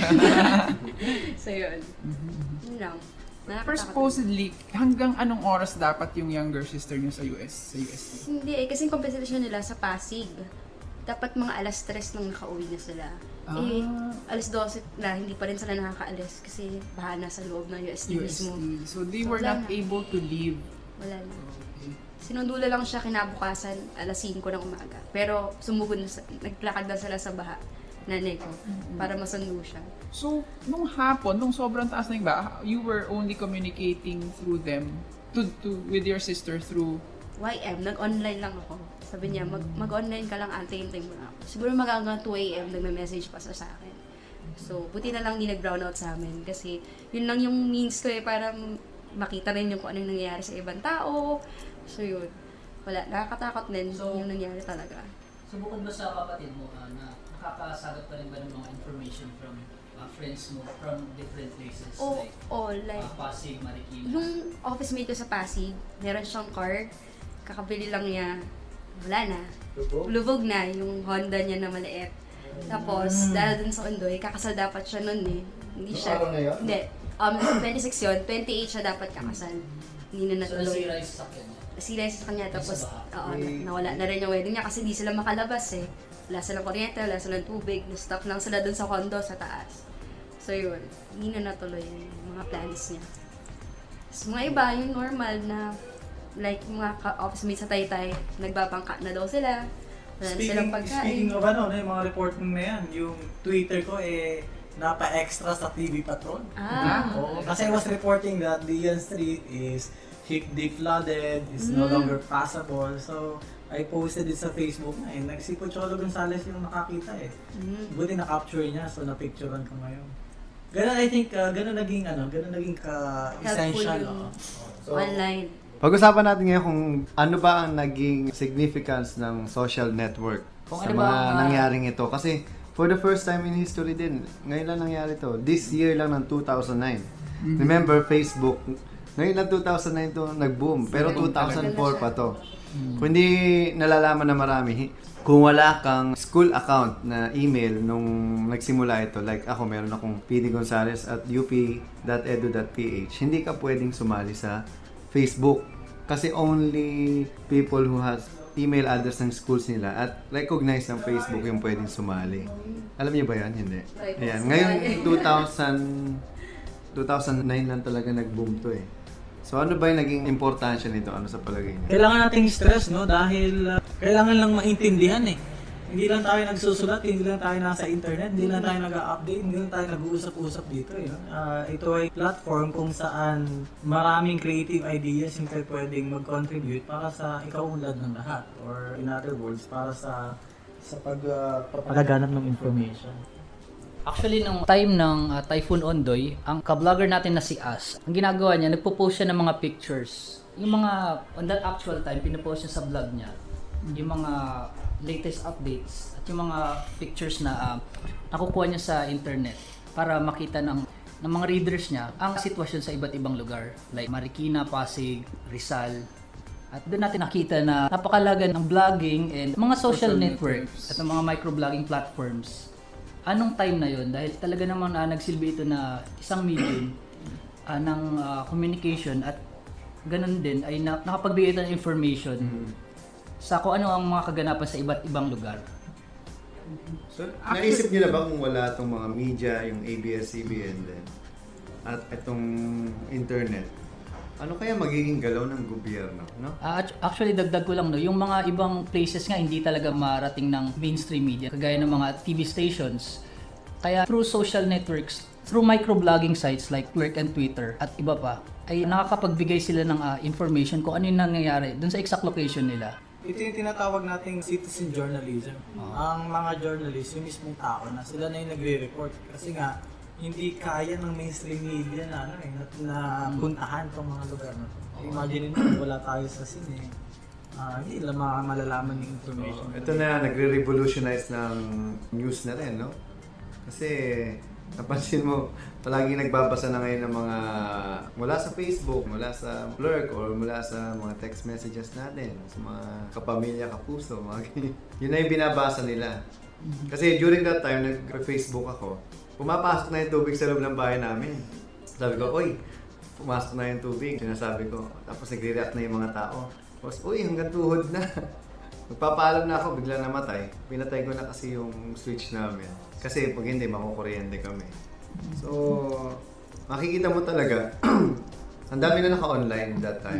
So, yun. Yun lang. Pero supposedly, hanggang anong oras dapat yung younger sister niyo sa UST? Hindi kasi yung competition nila sa Pasig. Dapat mga alas 3 nang nakauwi na sila. Alas 12 na, hindi pa rin sila nakakaalis kasi baha na sa loob ng UST mismo. So they were wala not na. able to leave. Wala na. Okay. Sinundula lang siya kinabukasan, alas 5 ng umaga. Pero sumugod na, naglakad na sila sa baha, nanay ko, para masundo siya. So, nung hapon, nung sobrang taas na yung ba, you were only communicating through them, with your sister through... YM, nag-online lang ako. Sabi niya, mag-online ka lang, antay-antay mo na ako. Siguro magagang 2 a.m. nagme-message pa sa akin. So, buti na lang hindi nag-brownout sa amin. Kasi, yun lang yung means ko para makita rin yung kung anong nangyayari sa ibang tao. So, yun. Wala, nakakatakot din yung nangyayari talaga. So, bukod ba sa kapatid mo, na nakakasagot pa rin ba ng mga information from friends mo from different places? Like Pasig, Marikina? Yung office mate ko sa Pasig, meron siyang card. Kakabili lang niya, wala na. Lubog na yung Honda niya na maliit. Tapos, dahil dun sa Ondoy, kakasal dapat siya nun eh. Hindi siya. Hindi. 26 yun, 28 siya dapat kakasal. Hindi na natuloy. So, nasira yung sasakyan niya? Nasira yung sasakyan niya, tapos nawala na rin yung wedding niya kasi hindi sila makalabas eh. Wala silang kuryente, wala silang tubig, na-stuck lang sila dun sa condo sa taas. So yun, hindi na natuloy yung mga plans niya. So, mga iba, yung normal na like mga office mates sa Taytay, nagbabangka na daw sila. Wala na silang pagkain. Speaking of yung mga reporting na yan, yung Twitter ko napa-extra sa TV Patrol. Oo, kasi I was reporting that Dian Street is deep flooded, is no longer passable. So, I posted it sa Facebook na si Pocholo Gonzales yung nakakita Buti na-capture niya, so na-picturean ko ngayon. Ganun, I think, ganun naging ka-essential. So, online. Pag-usapan natin ngayon kung ano ba ang naging significance ng social network sa mga nangyaring ito. Kasi for the first time in history din, ngayon lang nangyari to. This year lang ng 2009. Remember, Facebook, ngayon lang 2009 to nag-boom. Pero 2004 pa to. Kung hindi nalalaman na marami, kung wala kang school account na email nung nagsimula ito, like ako, meron akong pdgonzales@up.edu.ph, hindi ka pwedeng sumali sa Facebook. Kasi only people who has email address ng schools nila at recognize ng Facebook yung pwedeng sumali. Alam niyo ba yan? Hindi. Ayan. Ngayon, 2009 lang talaga nag-boom to So ano ba yung naging importansya nito? Ano sa palagay niyo? Kailangan nating stress, no? Dahil kailangan lang maintindihan Hindi lang tayo nagsusulat, hindi lang tayo nasa internet, hindi lang tayo nag-update, hindi lang tayo nag-uusap-usap dito. Ito ay platform kung saan maraming creative ideas yung pwedeng mag-contribute para sa ikaunlad ng lahat. Or in other words, para sa pagpapaganap ng information. Actually, nung time ng Typhoon Ondoy, ang ka-vlogger natin na si As, ang ginagawa niya, nagpo-post siya ng mga pictures. Yung mga, on that actual time, pinopost niya sa vlog niya. Yung mga latest updates at yung mga pictures na nakukuha niya sa internet para makita ng mga readers niya ang sitwasyon sa iba't ibang lugar. Like Marikina, Pasig, Rizal. At doon natin nakita na napakalaga ng vlogging and mga social networks at ng mga microblogging platforms. Anong time na yon dahil talaga naman nagsilbi ito na isang medium ng communication at ganun din ay nakapagbigay ito ng information sa kung ano ang mga kaganapan sa iba't ibang lugar. So, naisip niyo na ba kung wala itong mga media, yung ABS-CBN din, at itong internet, ano kaya magiging galaw ng gobyerno, no? Actually, dagdag ko lang, no, yung mga ibang places nga hindi talaga marating ng mainstream media, kagaya ng mga TV stations. Kaya through social networks, through microblogging sites like Twerk and Twitter at iba pa, ay nakakapagbigay sila ng information kung ano yung nangyayari dun sa exact location nila. Ito yung tinatawag nating citizen journalism. Ang mga journalist, yung mismong tao na sila na yung nagre-report. Kasi nga, hindi kaya ng mainstream media na puntahan itong mga lugar na ito. Imagine nyo, wala tayo sa scene hindi nila malalaman yung information. Ito na, nagre-revolutionize ng news na rin, no? Kasi, napansin mo, palagi nagbabasa na ngayon ng mga mula sa Facebook, mula sa Blurk, or mula sa mga text messages natin, sa mga kapamilya, kapuso, mga ganyan. Yun na yung binabasa nila. Kasi during that time, nag-Facebook ako, pumapasok na yung tubig sa loob ng bahay namin. Sabi ko, oy, pumasok na yung tubig. Sinasabi ko, tapos nagre-react na yung mga tao. Tapos, uy, hanggang tuhod na. Magpapaalam na ako, bigla namatay. Pinatay ko na kasi yung switch namin. Kasi pag hindi, makukuryente kami. So, makikita mo talaga, ang dami na naka-online that time.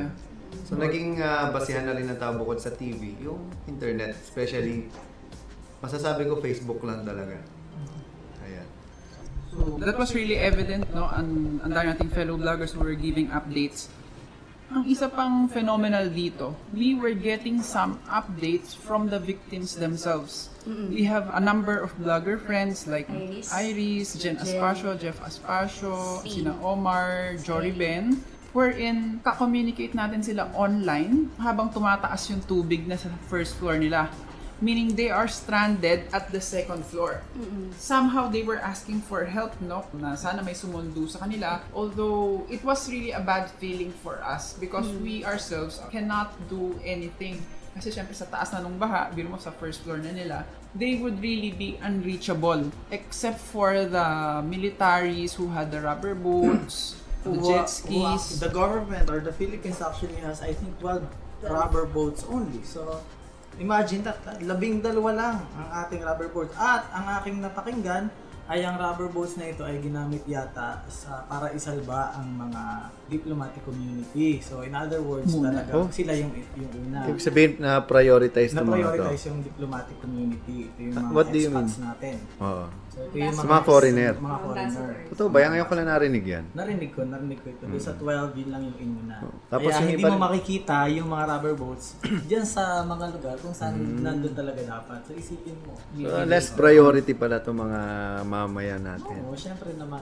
So naging basihan na rin ng tao bukod sa TV, yung internet, especially masasabi ko Facebook lang talaga. Ayan. So that was really evident, no? Ang dami nating fellow vloggers who were giving updates. Ang isa pang phenomenal dito, we were getting some updates from the victims themselves. We have a number of vlogger friends like Iris, Jen Aspacio, Jeff Aspacio, sina Omar, Jory Ben, wherein ka-communicate natin sila online habang tumataas yung tubig na sa first floor nila. Meaning they are stranded at the second floor. Somehow they were asking for help, no? Na sana may sumundo sa kanila. Although it was really a bad feeling for us because we ourselves cannot do anything. Kasi syempre sa taas na nung baha, biro mo sa first floor na nila, they would really be unreachable. Except for the militaries who had the rubber boats, the jet skis. The government or the Philippines actually has, I think, 12 rubber boats only. So, imagine that, 12 lang ang ating rubber boats. At ang aking napakinggan ay ang rubber boats na ito ay ginamit yata para isalba ang mga diplomatic community. So in other words, talaga sila yung una. Ibig sabihin na prioritize ng mga to. Na-prioritize yung diplomatic community. Ito yung mga What do you mean? expats natin. Oo. So ito yung mga foreigner. Mga foreigner. Totoo ba? Ngayon ko lang narinig yan. Narinig ko ito. Sa 12, yun lang yung inuna. Tapos Kaya yung hindi iba- mo makikita yung mga rubber boats dyan sa mga lugar kung saan nandun talaga dapat. So isipin mo. So, less priority pala itong mga mamayan natin. Oo, syempre naman.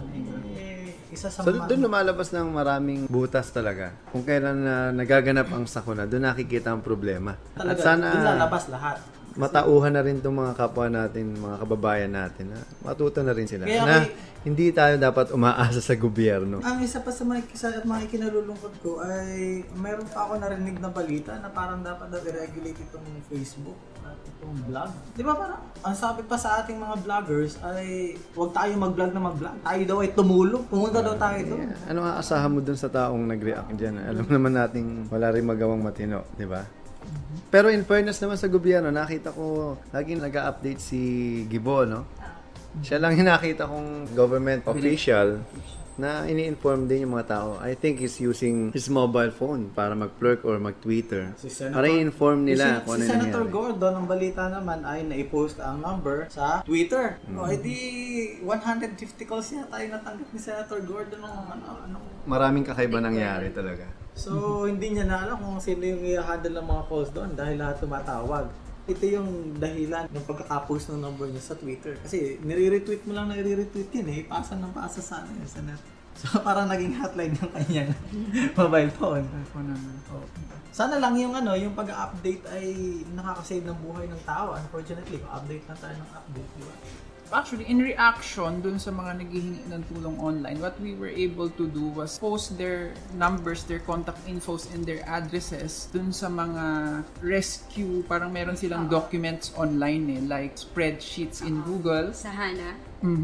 Isa sa So doon lumalabas ng maraming butas talaga. Kung kailan nagaganap ang sakuna, doon nakikita ang problema. talaga, At sana dun lalabas lahat. matauhan na rin itong mga kapwa natin, mga kababayan natin. Na matuto na rin sila. Kaya Na hindi tayo dapat umaasa sa gobyerno. Ang isa pa sa mga kinalulungkot ko ay mayroon pa ako narinig na balita na parang dapat na i-regulate itong Facebook at itong vlog. Di ba parang ang sabi pa sa ating mga vloggers ay huwag tayo mag-vlog na mag-vlog. Tayo daw ay tumulong. Pumunta daw tayo doon. Ano ang aasahan mo dun sa taong nag-react dyan? Alam naman nating wala rin magawang matino, di ba? Pero in fairness naman sa gobyerno, nakita ko laging nag-update si Gibo, no? Siya lang yung nakita kong government official na ini-inform din yung mga tao. I think he's using his mobile phone para mag-plurk or mag-Twitter. Para i-inform nila kung ano si Senator nangyari. Gordon, ang balita naman ay naipost ang number sa Twitter. O edi 150 calls yata tayo natanggap ni Senator Gordon ng Maraming kakaiba nangyari talaga. So, hindi niya na alam kung sino yung i-handle ng mga calls doon dahil lahat tumatawag. Ito yung dahilan ng pagkakapost ng number niya sa Twitter. Kasi nire-retweet mo lang na i-retweet yun eh. Pasa ng pasa sa ano yun, sa net. So, parang naging hotline ng kanyang mobile phone. Oh. Sana lang yung yung pag-update ay nakakasave ng buhay ng tao. Unfortunately, update na tayo ng update, di ba? Actually, in reaction dun sa mga naghihingi ng tulong online, what we were able to do was post their numbers, their contact infos, and their addresses dun sa mga rescue. Parang meron silang documents online like spreadsheets in Google. Sa HANA.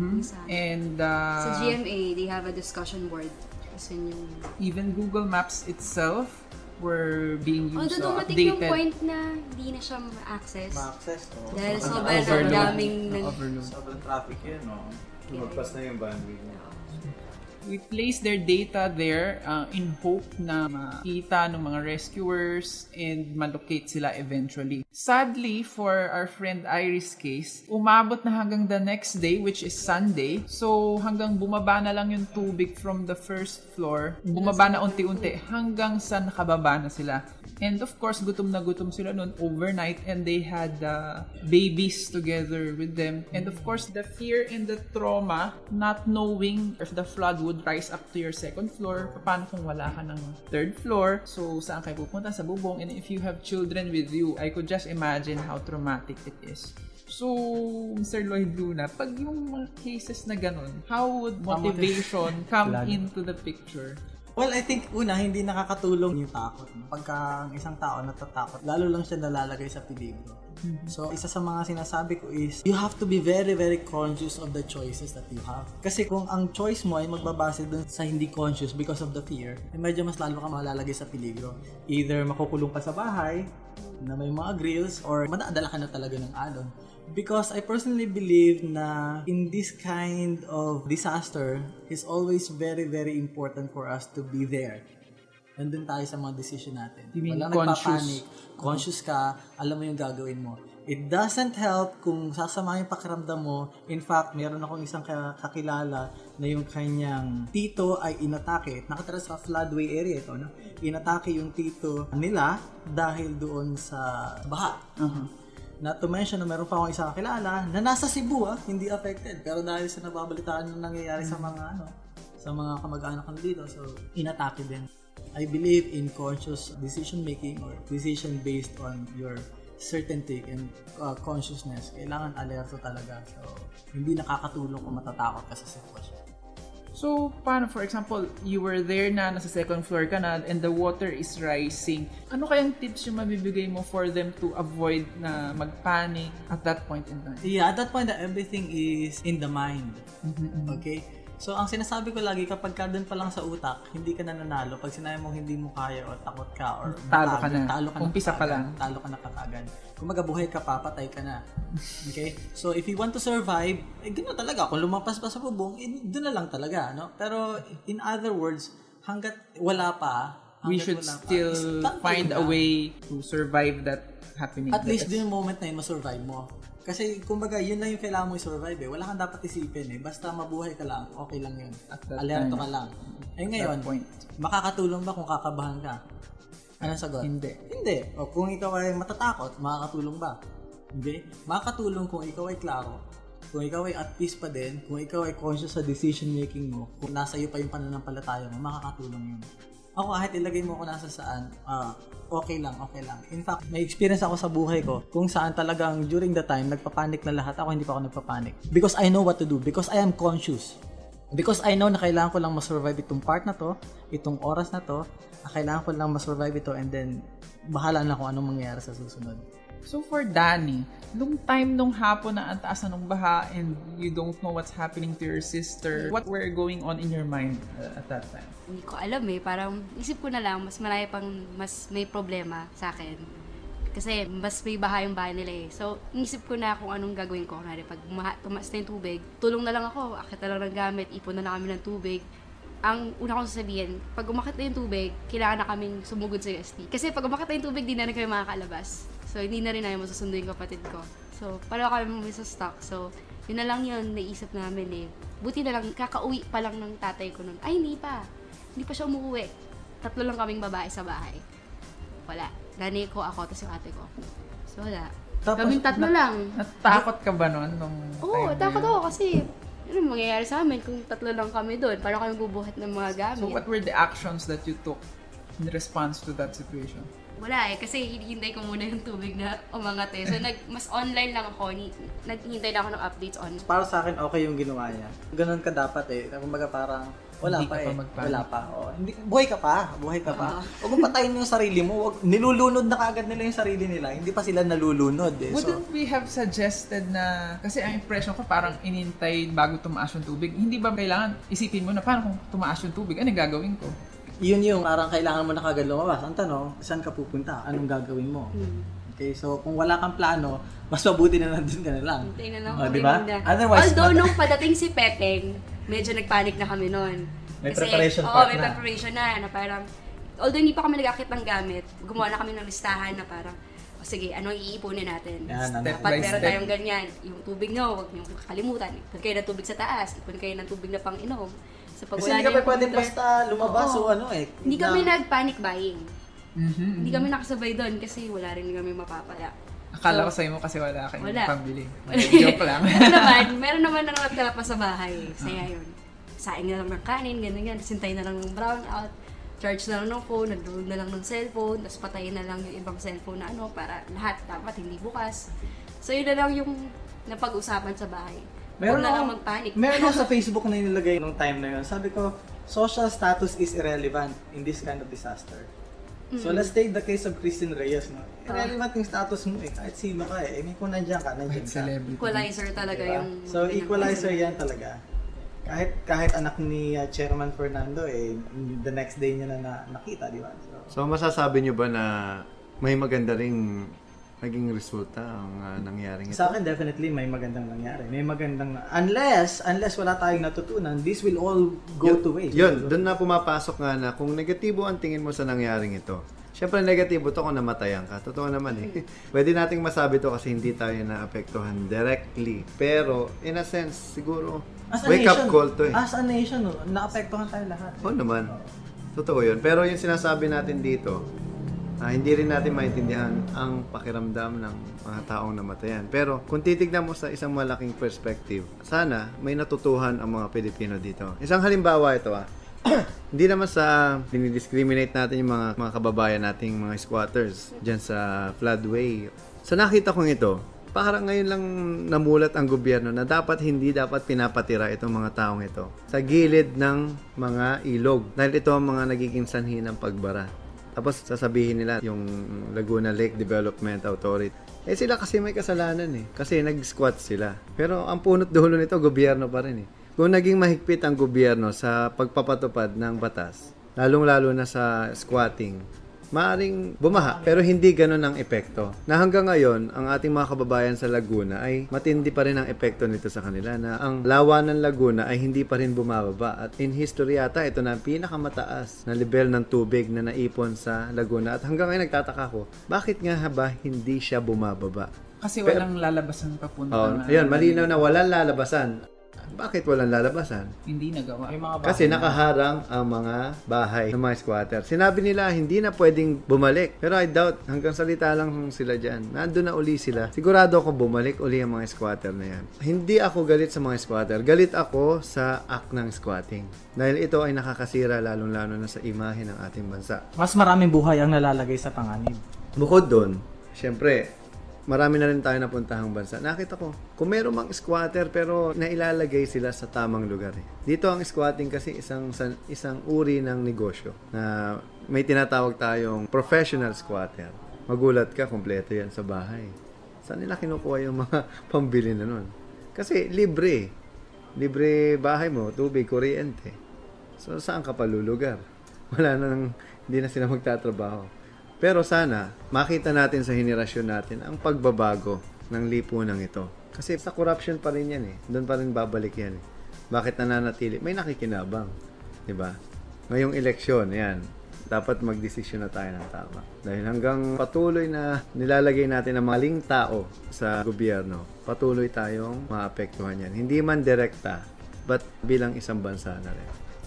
And Sa GMA, they have a discussion board. Kasi yung... even Google Maps itself were being used Although or dumating yung updated. point na hindi na siya ma-access. Ma-access, no? Dahil So, sobrang overload. daming sobrang traffic yun, no? Lumagpas na yung bandwidth niya. We place their data there in hope na makita ng mga rescuers and malocate sila eventually. Sadly, for our friend Iris' case, umabot na hanggang the next day, which is Sunday. So, hanggang bumaba na lang yung tubig from the first floor. Bumaba na unti-unti hanggang sa nakababa na sila. And of course, gutom na gutom sila noon overnight and they had babies together with them. And of course, the fear and the trauma, not knowing if the flood would rise up to your second floor, paano kung wala ka ng third floor, so saan kayo pupunta? Sa bubong. And if you have children with you, I could just imagine how traumatic it is. So, Mr. Lloyd Luna, pag yung mga cases na ganun, how would motivation come into the picture? Well, I think una, hindi nakakatulong yung takot. Pagka ang isang tao natatakot, lalo lang siya nalalagay sa peligro. So, isa sa mga sinasabi ko is, you have to be very, very conscious of the choices that you have. Kasi kung ang choice mo ay magbabase dun sa hindi conscious because of the fear, medyo mas lalo ka malalagay sa peligro. Either makukulong ka sa bahay, na may mga grills, or madadala ka na talaga ng alon. Because I personally believe na in this kind of disaster, it's always very, very important for us to be there. nandun tayo sa mga decision natin. You mean Walang conscious? nagpapanik. Conscious ka, alam mo yung gagawin mo. It doesn't help kung sasama yung pakiramdam mo. In fact, meron akong isang kakilala na yung kanyang tito ay inatake. Nakatira sa floodway area ito, no? Inatake yung tito nila dahil doon sa baha. Not to mention na meron pa akong isang kakilala na nasa Cebu, hindi affected. Pero dahil sa nababalitaan na nangyayari sa mga sa mga kamag-anak nila dito, so inatake din. I believe in conscious decision making or decision based on your certainty and consciousness. Kailangan alerto talaga. So, hindi nakakatulong kung matatakot ka sa sitwasyon. So, paano, for example, you were there na, nasa second floor ka na, and the water is rising. Ano kayang tips yung mabibigay mo for them to avoid na magpanic at that point in time? Yeah, at that point, everything is in the mind. Okay? So, ang sinasabi ko lagi, kapag ka doon pa lang sa utak, hindi ka na nanalo. Pag sinabi mong hindi mo kaya o takot ka or Talo ka na. Talo ka na Umpisa pa lang. Talo ka na kagad. Kung magabuhay ka pa, patay ka na. Okay? So, if you want to survive, gano'n talaga. Kung lumampas pa sa bubong, doon na lang talaga. No? Pero, in other words, hanggat wala pa, we should still find a way to survive that happening. At least din yung moment na yun, masurvive mo. Kasi, kumbaga, yun lang yung kailangan mo i-survive eh. Wala kang dapat isipin eh. Basta mabuhay ka lang, okay lang yun. Alerto ka lang. Eh ngayon, makakatulong ba kung kakabahan ka? Anong sagot? Hindi. O kung ikaw ay matatakot, makakatulong ba? Hindi. Makakatulong kung ikaw ay klaro. Kung ikaw ay at peace pa din, kung ikaw ay conscious sa decision making mo, kung nasa iyo pa yung pananampalataya mo, makakatulong yun. Ako kahit ilagay mo ko nasa saan, okay lang. In fact, may experience ako sa buhay ko kung saan talagang during the time, nagpapanik na lahat. Ako hindi pa ako nagpapanik. Because I know what to do. Because I am conscious. Because I know na kailangan ko lang masurvive itong part na to, itong oras na to, kailangan ko lang masurvive ito and then bahala na kung anong mangyayari sa susunod. So for Danny, nung time nung hapon na ang taas na nung baha and you don't know what's happening to your sister, what were going on in your mind at that time? Hindi ko alam eh. Parang isip ko na lang, mas marami pang mas may problema sa akin. Kasi mas may baha yung bahay nila eh. So, inisip ko na kung anong gagawin ko. Kunwari, pag tumaas na yung tubig, tulong na lang ako. Akit na lang ng gamit, ipon na kami ng tubig. Ang una kong sasabihin, pag umakit na yung tubig, kailangan na kaming sumugod sa UST. Kasi pag umakit na yung tubig, di na rin kami makakalabas. So, hindi na rin namin masusundo yung kapatid ko. So, pareho kami sa stock. So, yun na lang yun, naisip namin eh. Buti na lang, kakauwi pa lang ng tatay ko nun. Ay, hindi pa siya umuwi. 3 lang kaming babae sa bahay. Wala. Nanay ko, ako, tapos yung ate ko. So, wala. Kaming 3 lang. Natakot ka ba nun? Oo, takot ako kasi ano mangyayari sa amin kung 3 lang kami doon? Paano kami bubuhat ng mga gamit? So, what were the actions that you took in response to that situation? Wala eh, kasi hinihintay ko muna yung tubig na umangat eh. So, mas online lang ako. Naghihintay na ako ng updates on. Para sa akin, okay yung ginawa niya. Ganun ka dapat eh. Kumbaga parang, wala Hindi pa ka eh. pa magpanik. Wala pa. Oh. Buhay ka pa. Huwag mong patayin yung sarili mo. Nilulunod na kagad nila yung sarili nila. Hindi pa sila nalulunod eh. Wouldn't we have suggested na, kasi ang impression ko parang inintay bago tumaas yung tubig. Hindi ba kailangan isipin mo na paano kung tumaas yung tubig? Ano gagawin ko? Yun yung parang kailangan mo na kagad lumabas. Ang tanong, saan ka pupunta? Anong gagawin mo? Okay, so kung wala kang plano, mas mabuti na nandun ka na lang. Hintay na lang di ba? Otherwise, nung padating si Peteng, medyo nagpanik na kami noon. May preparation part may na. preparation na parang, although hindi pa kami nag-akit ng gamit, gumawa na kami ng listahan na parang, sige, anong iipunin natin? Dapat meron tayong ganyan. Yung tubig nyo, huwag nyo kakalimutan. Ipon kayo ng tubig sa taas, ipon kayo ng tubig na pang-inom. So, pag kasi hindi ka pwede basta lumabas o ano eh. Hindi kami nag-panic buying. Hindi kami nakasabay doon kasi wala rin kami mapapala. Akala ko sa'yo mo kasi wala kayong pambili. Joke lang. meron naman na natala pa sa bahay. Saya yun. Saing na lang ng kanin, ganyan. Sintay na lang ng brownout. Charge na lang ng phone, nag-download na lang ng cellphone, tapos patayin na lang yung ibang cellphone na para lahat dapat hindi bukas. So yun na lang yung napag-usapan sa bahay. Meron na lang magpanic. Meron ako sa Facebook na nilagay nung time na yun. Sabi ko, social status is irrelevant in this kind of disaster. So let's take the case of Christine Reyes, no? Irrelevant yung status mo eh. Kahit sino ka eh. May kung nandiyan ka, nandiyan ka. Equalizer talaga diba? yung... So equalizer yan talaga. Kahit anak ni Chairman Fernando eh, the next day niya na nakita, di ba? So masasabi niyo ba na may maganda ring naging resulta ang nangyaring ito? Sa akin, definitely may magandang nangyari. May magandang, unless wala tayong natutunan, this will all go to waste. Yun, doon na pumapasok nga na kung negatibo ang tingin mo sa nangyaring ito. Siyempre, negatibo to kung namatayan ka. Totoo naman eh. Pwede nating masabi to kasi hindi tayo naapektuhan directly. Pero, in a sense, siguro, wake up call to eh. As a nation, naapektuhan tayo lahat. Oo naman. Totoo yun. Pero yung sinasabi natin dito, hindi rin natin maintindihan ang pakiramdam ng mga taong namatayan. Pero kung titignan mo sa isang malaking perspective, sana may natutuhan ang mga Pilipino dito. Isang halimbawa ito hindi naman sa dinidiscriminate natin yung mga kababayan nating mga squatters dyan sa floodway. Sa nakita kong ito, parang ngayon lang namulat ang gobyerno na hindi dapat pinapatira itong mga taong ito sa gilid ng mga ilog. Dahil ito ang mga nagiging sanhi ng pagbara. Tapos sasabihin nila yung Laguna Lake Development Authority. Sila kasi may kasalanan eh. Kasi nag-squat sila. Pero ang punot dulo nito, gobyerno pa rin eh. Kung naging mahigpit ang gobyerno sa pagpapatupad ng batas, lalong-lalo na sa squatting, maaring bumaha, pero hindi ganun ang epekto. Na hanggang ngayon, ang ating mga kababayan sa Laguna ay matindi pa rin ang epekto nito sa kanila na ang lawa ng Laguna ay hindi pa rin bumababa. At in history yata, ito na ang pinakamataas na level ng tubig na naipon sa Laguna. At hanggang ngayon nagtataka ko, bakit nga ba hindi siya bumababa? Kasi walang lalabasan papunta. Ayun, malinaw na walang lalabasan. Bakit walang lalabasan? Hindi nagawa. Kasi nakaharang ang mga bahay ng mga squatter. Sinabi nila hindi na pwedeng bumalik. Pero I doubt, hanggang salita lang sila dyan. Nandun na uli sila. Sigurado ako bumalik uli ang mga squatter na yan. Hindi ako galit sa mga squatter. Galit ako sa act ng squatting. Dahil ito ay nakakasira lalong-lalo na sa imahe ng ating bansa. Mas maraming buhay ang nalalagay sa panganib. Bukod doon, syempre, marami na rin tayo napuntahang bansa. Nakita ko, kung meron mang squatter pero nailalagay sila sa tamang lugar. Dito ang squatting kasi isang uri ng negosyo na may tinatawag tayong professional squatter. Magulat ka, kompleto yan sa bahay. Saan nila kinukuha yung mga pambili na nun? Kasi libre. Libre bahay mo, tubig, kuryente. So saan ka pa lulugar? Hindi na sila magtatrabaho. Pero sana, makita natin sa henerasyon natin ang pagbabago ng lipunan ito. Kasi sa corruption pa rin yan eh. Doon pa rin babalik yan eh. Bakit nananatili? May nakikinabang. Diba? Ngayong eleksyon, yan. Dapat magdesisyon na tayo ng tama. Dahil hanggang patuloy na nilalagay natin ang maling tao sa gobyerno, patuloy tayong maapektuhan yan. Hindi man direkta, but bilang isang bansa na rin.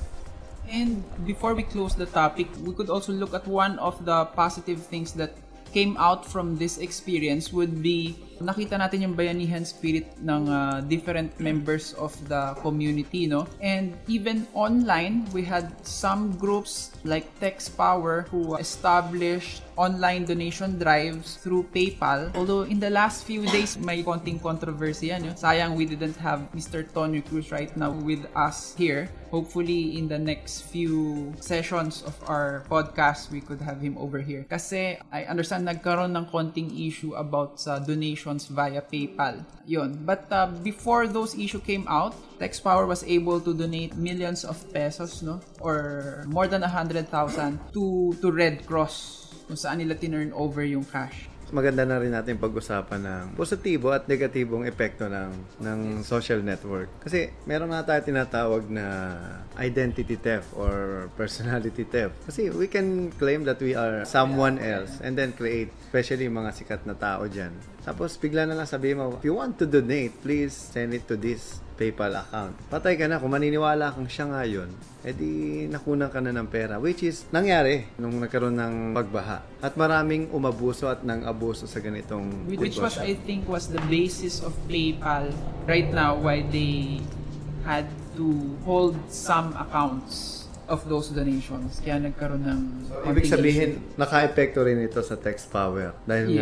And before we close the topic, we could also look at one of the positive things that came out from this experience would be nakita natin yung bayanihan spirit ng different members of the community, no? And even online, we had some groups like TextPower who established online donation drives through PayPal. Although in the last few days, may konting controversy yan. Sayang we didn't have Mr. Tonyo Cruz right now with us here. Hopefully, in the next few sessions of our podcast, we could have him over here. Kasi I understand nagkaroon ng konting issue about sa donations via PayPal. Yun. But before those issue came out, TextPower was able to donate millions of pesos, no? Or more than 100,000 to Red Cross kung saan nila tinurn over yung cash. Maganda na rin natin pag-usapan ng positibo at negatibong epekto ng social network. Kasi meron nga tayo tinatawag na identity theft or personality theft. Kasi we can claim that we are someone else and then create, especially mga sikat na tao dyan. Tapos bigla na lang sabihin mo, if you want to donate, please send it to this PayPal account. Patay ka na. Kung maniniwala kang siya nga yun, edi nakunan ka na ng pera. Which is, nangyari nung nagkaroon ng pagbaha. At maraming umabuso at nang-abuso sa ganitong Which was, I think, was the basis of PayPal right now why they had to hold some accounts of those donations. Kaya nagkaroon ng... Ibig sabihin, naka-epekto rin ito sa TextPower. Dahil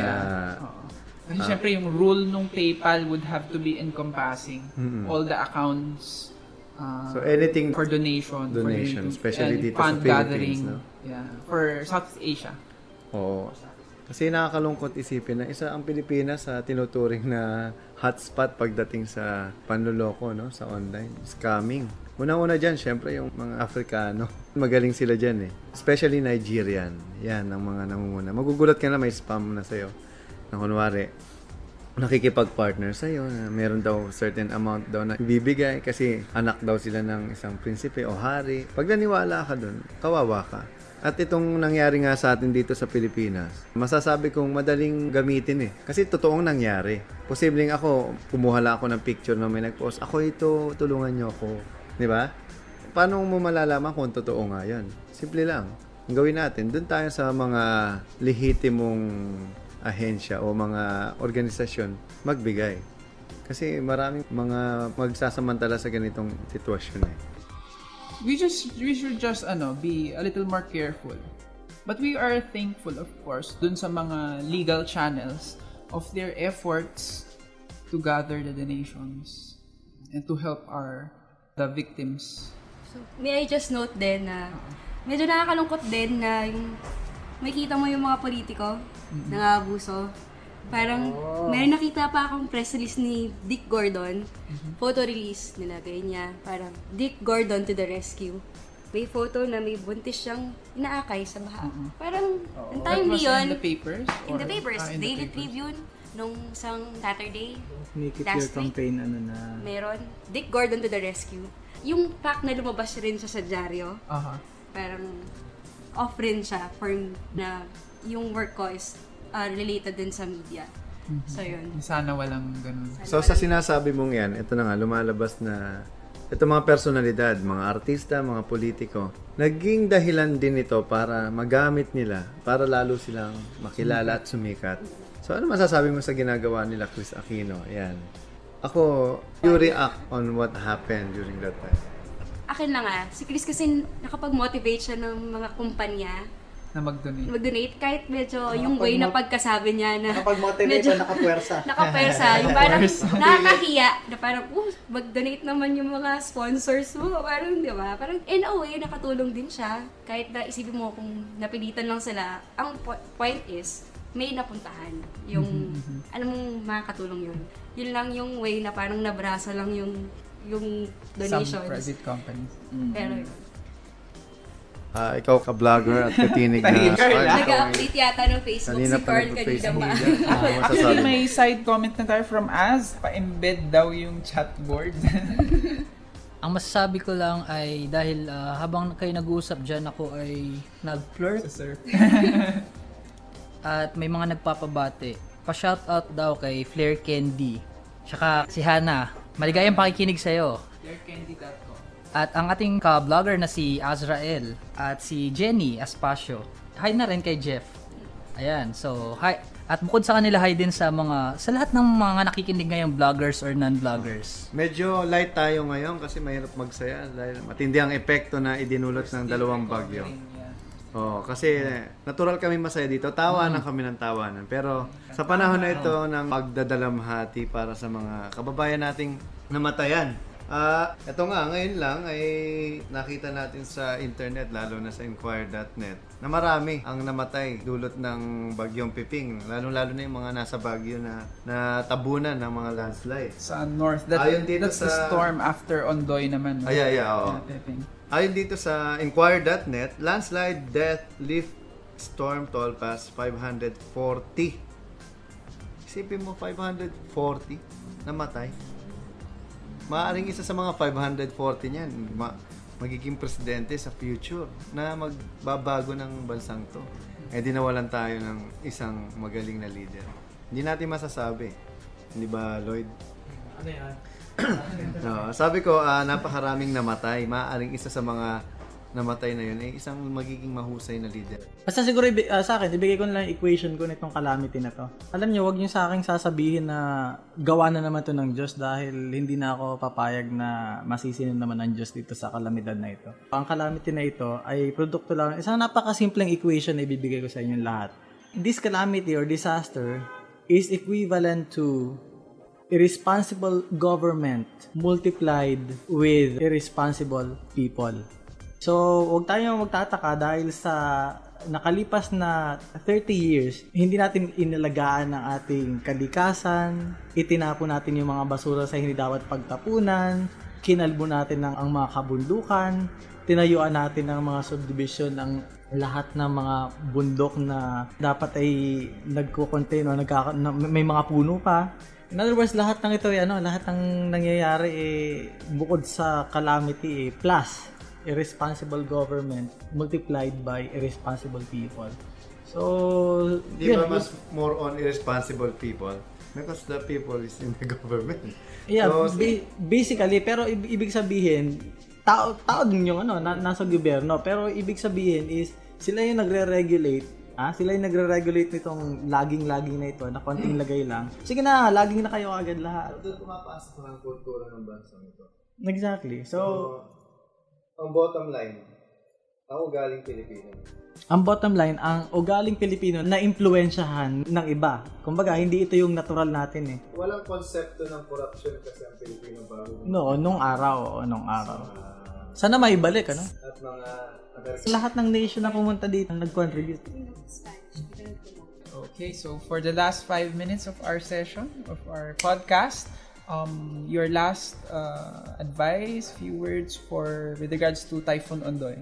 Kasi syempre yung rule nung PayPal would have to be encompassing all the accounts so anything for donation especially dito sa fund Philippines, gathering, no? Yeah, for Southeast Asia. Oo. Kasi nakakalungkot isipin na isa ang Pilipinas sa tinuturing na hotspot pagdating sa panloloko, no, sa online scamming. Unang-una dyan, syempre yung mga Afrikano. Magaling sila dyan eh. Especially Nigerian. Yan ang mga namumuna. Magugulat ka na may spam na sa'yo. na kunwari, nakikipag-partner sa'yo, na meron daw certain amount daw na ibibigay kasi anak daw sila ng isang prinsipe o hari. Pag naniwala ka dun, kawawa ka. At itong nangyari nga sa atin dito sa Pilipinas, masasabi kong madaling gamitin eh. Kasi totoong nangyari. Posibleng ako, kumuha lang ako ng picture na may nag-post, ako ito, tulungan niyo ako. Di ba? Paano mo malalaman kung totoo nga yan? Simple lang. Ang gawin natin, dun tayo sa mga lehitimong ahensya o mga organisasyon magbigay. Kasi maraming mga magsasamantala sa ganitong sitwasyon eh. We should just be a little more careful. But we are thankful, of course, dun sa mga legal channels of their efforts to gather the donations and to help the victims. So, may I just note din na medyo nakakalungkot din na yung makita mo yung mga politiko nangabuso. Parang may nakita pa akong press release ni Dick Gordon, photo release, nilagay niya, parang Dick Gordon to the rescue. May photo na may buntis siyang inaakay sa baha. Parang, ang timely yun. In the papers? In the papers. In the Daily papers. Tribune, nung isang Saturday. Make it Last your campaign, Meron. Dick Gordon to the rescue. Yung fact na lumabas rin siya sa dyaryo, parang off rin siya for na yung work ko is related din sa media. So, yun. Sana walang ganun. So sa sinasabi mong yan, ito na nga, lumalabas na ito mga personalidad, mga artista, mga politiko, naging dahilan din ito para magamit nila, para lalo silang makilala at sumikat. So ano masasabi mo sa ginagawa nila Chris Aquino? Ayan. Ako, you react on what happened during that time. Akin lang si Chris kasi nakapag-motivate siya ng mga kumpanya Na mag-donate. Kahit medyo yung way na pagkasabi niya na Kapag-motivate medyo na nakapuwersa. Yung parang nakakahiya na parang, mag-donate naman yung mga sponsors mo. Parang, di ba? Parang in a way, nakatulong din siya. Kahit na isipin mo kung napilitan lang sila, ang point is, may napuntahan. Yung, alam mong makakatulong yun. Yun lang yung way na parang nabrasa lang yung donations. Some private companies. Pero yun. Ikaw ka-vlogger at katinig na Nag-update yata ng Facebook kanina si pa Carl nagpa-Facebook kanina pa. media. Ano Actually, masasabi mo? may side comment na tayo from Az. Pa-embed daw yung chatboard. Ang masasabi ko lang ay dahil habang kayo nag-uusap dyan, ako ay nag-flirt Sir. at may mga nagpapabate. Pa-shoutout daw kay Flair Candy. Tsaka si Hannah. Maligayang pakikinig sa'yo. Candy.com. At ang ating ka-vlogger na si Azrael at si Jenny Aspacio. Hi na rin kay Jeff. Ayan, so hi. At bukod sa kanila, hi din sa lahat ng mga nakikinig ngayong vloggers or non-vloggers. Medyo light tayo ngayon kasi mahirap magsaya dahil matindi ang epekto na idinulot ng dalawang bagyo. Kasi natural kami masaya dito. Tawanan kami ng tawanan. Pero sa panahon na ito ng pagdadalamhati para sa mga kababayan nating namatayan. Ito nga, ngayon lang ay nakita natin sa internet, lalo na sa Inquirer.net, na marami ang namatay dulot ng bagyong Piping. Lalo-lalo na yung mga nasa Baguio na tabunan ng mga landslide. Sa north. That's the storm after Ondoy naman. No? Oo. Ayon dito sa Inquirer.net, landslide, death, lift, storm, toll pass, 540. Isipin mo, 540 namatay. Maaring isa sa mga 540 niyan, magiging presidente sa future na magbabago ng bansang to. Di nawalan tayo ng isang magaling na leader. Hindi natin masasabi. Hindi ba, Lloyd? Ano yan? Sabi ko, napakaraming namatay. Maaring isa sa mga namatay na yun ay isang magiging mahusay na leader. Basta siguro sa akin, ibigay ko na lang yung equation ko nitong calamity na to. Alam niyo, wag niyo sa akin sasabihin na gawa na naman to ng Diyos dahil hindi na ako papayag na masisinin naman ng Diyos dito sa kalamidad na ito. Ang calamity na ito ay produkto lang, isang napakasimpleng equation na ibibigay ko sa inyong lahat. This calamity or disaster is equivalent to irresponsible government multiplied with irresponsible people. So, huwag tayong magtataka dahil sa nakalipas na 30 years, hindi natin inalagaan ang ating kalikasan, itinapon natin yung mga basura sa hindi dapat pagtapunan, kinalbo natin ang mga kabundukan, tinayuan natin ang mga subdivision, ang lahat ng mga bundok na dapat ay nagko-contain o may mga puno pa. In other words, lahat ng ito lahat ng nangyayari bukod sa calamity plus irresponsible government multiplied by irresponsible people. So, Di ba mas more on irresponsible people? Because the people is in the government. Yeah, So, basically, pero ibig sabihin, tao din yung nasa gobyerno, pero ibig sabihin is sila yung nagre-regulate. Sila yung nagre-regulate nitong laging na ito, na konting lagay lang. Sige na, laging na kayo agad lahat. doon pumapasok ng kultura ng bansa ito. Exactly. So, ang bottom line, ako galing Pilipino. ang bottom line, ang ugaling Pilipino na impluwensyahan ng iba. Kumbaga, hindi ito yung natural natin Walang konsepto ng corruption kasi ang Pilipino bago. No, nung araw. Sana maibalik, At mga Lahat ng nation na pumunta dito nag-contribute. Okay, so for the last 5 minutes of our session, of our podcast, your last advice, few words with regards to Typhoon Ondoy.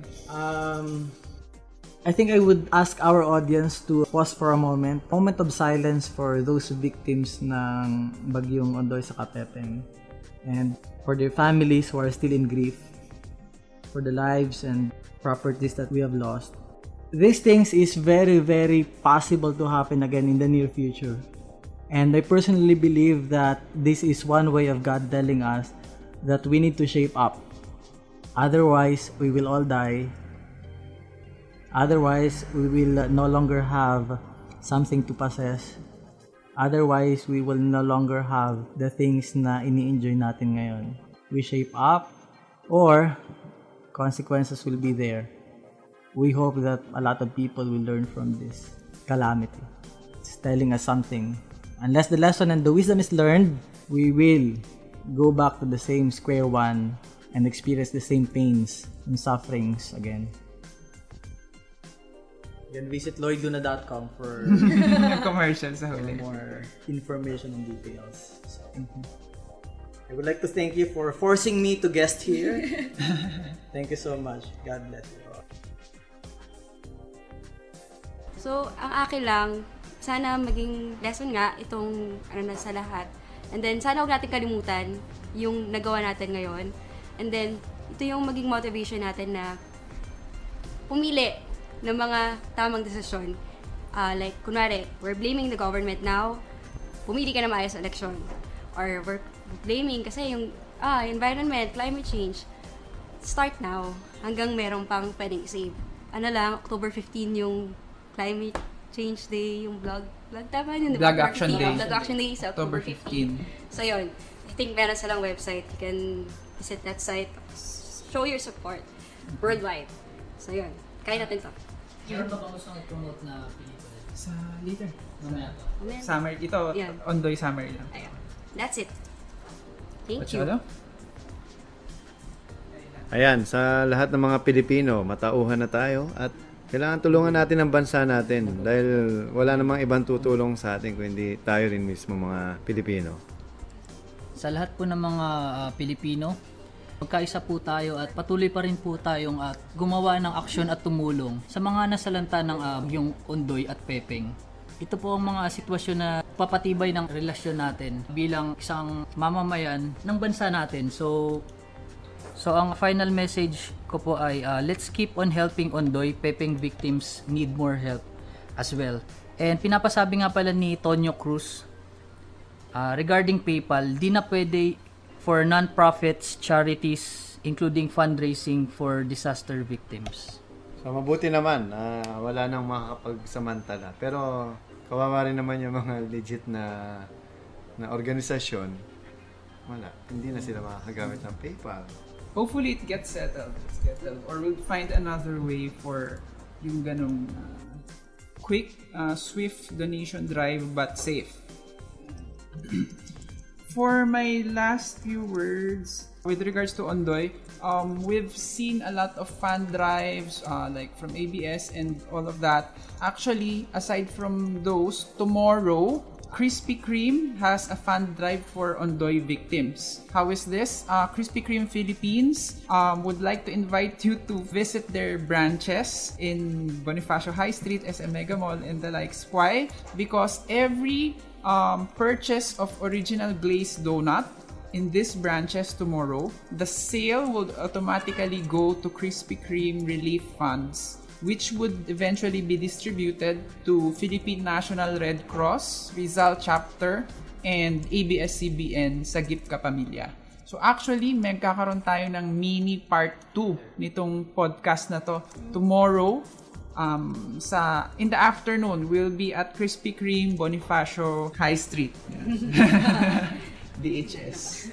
I think I would ask our audience to pause for a moment of silence for those victims ng bagyong Ondoy sa Kapepeng, and for their families who are still in grief, for the lives and properties that we have lost. These things is very, very possible to happen again in the near future. And I personally believe that this is one way of God telling us that we need to shape up. Otherwise, we will all die. Otherwise, we will no longer have something to possess. Otherwise, we will no longer have the things na ini-enjoy natin ngayon. We shape up, or consequences will be there. We hope that a lot of people will learn from this calamity. It's telling us something. Unless the lesson and the wisdom is learned, we will go back to the same square one and experience the same pains and sufferings again. You can visit lloyduna.com for Commercial sa huli. more information and details. So, I would like to thank you for forcing me to guest here. Thank you so much. God bless you all. So, ang akin lang, sana maging lesson nga itong na sa lahat. And then, sana huwag natin kalimutan yung nagawa natin ngayon. And then, ito yung maging motivation natin na pumili ng mga tamang desisyon. Like, kunwari, we're blaming the government now, pumili ka na maayos sa eleksyon. Or we're blaming kasi yung environment, climate change. Start now hanggang meron pang pwedeng save. October 15 yung Climate Change Day, yung vlog tama yun, Vlog Action Day. Vlog Action Day sa October 15. So yun, I think meron silang website. You can visit that site, show your support worldwide. So yun, kaya natin to. Meron ba bang gustong i-promote na pelikula? Sa later. Mamaya pa. Summer. Ito, Yan. Ondoy Summer lang. Ayun. That's it. Thank you. Machado? Ayan, sa lahat ng mga Pilipino, matauhan na tayo at kailangan tulungan natin ang bansa natin dahil wala namang ibang tutulong sa atin kundi tayo rin mismo mga Pilipino. Sa lahat po ng mga Pilipino, magkaisa po tayo at patuloy pa rin po tayong gumawa ng aksyon at tumulong sa mga nasalanta ng yung Ondoy at Pepeng. Ito po ang mga sitwasyon na papatibay ng relasyon natin bilang isang mamamayan ng bansa natin. So ang final message ko po ay let's keep on helping Ondoy. Pepeng victims need more help as well. And pinapasabi nga pala ni Tonyo Cruz regarding PayPal, di na pwede for non-profits, charities, including fundraising for disaster victims. So mabuti naman, wala nang makakapagsamantala. Pero kawawa rin naman yung mga legit na organisasyon. Wala, hindi na sila makakagamit ng PayPal. Hopefully it gets settled. Or we'll find another way for yung ganong quick, swift donation drive but safe. For my last few words with regards to Ondoy, we've seen a lot of fund drives like from ABS and all of that. Actually, aside from those, tomorrow Krispy Kreme has a fund drive for Ondoy victims. How is this? Krispy Kreme Philippines would like to invite you to visit their branches in Bonifacio High Street, SM Mega Mall, and the likes. Why? Because every purchase of original glazed donut in these branches tomorrow, the sale would automatically go to Krispy Kreme relief funds, which would eventually be distributed to Philippine National Red Cross, Rizal Chapter, and ABS-CBN sa GIP Kapamilya. So actually, magkakaroon tayo ng mini part 2 nitong podcast na to. Tomorrow, in the afternoon, we'll be at Krispy Kreme, Bonifacio High Street. DHS.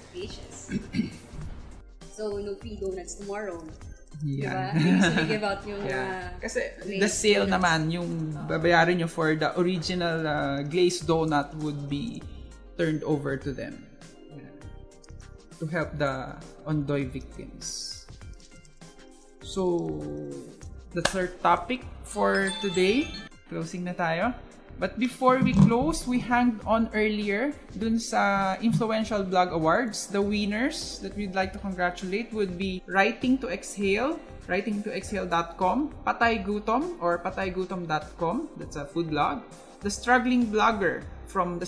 So, no free donuts tomorrow. Yeah. Diba? Usually give out yung Kasi the sale naman, yung babayaran nyo for the original glazed donut would be turned over to them. Yeah. To help the Ondoy victims. So, the third topic for today. Closing na tayo. But before we close, we hanged on earlier dun sa Influential Blog Awards. The winners that we'd like to congratulate would be Writing to Exhale, writingtoexhale.com, Patay Gutom or pataygutom.com, that's a food blog. The Struggling Blogger from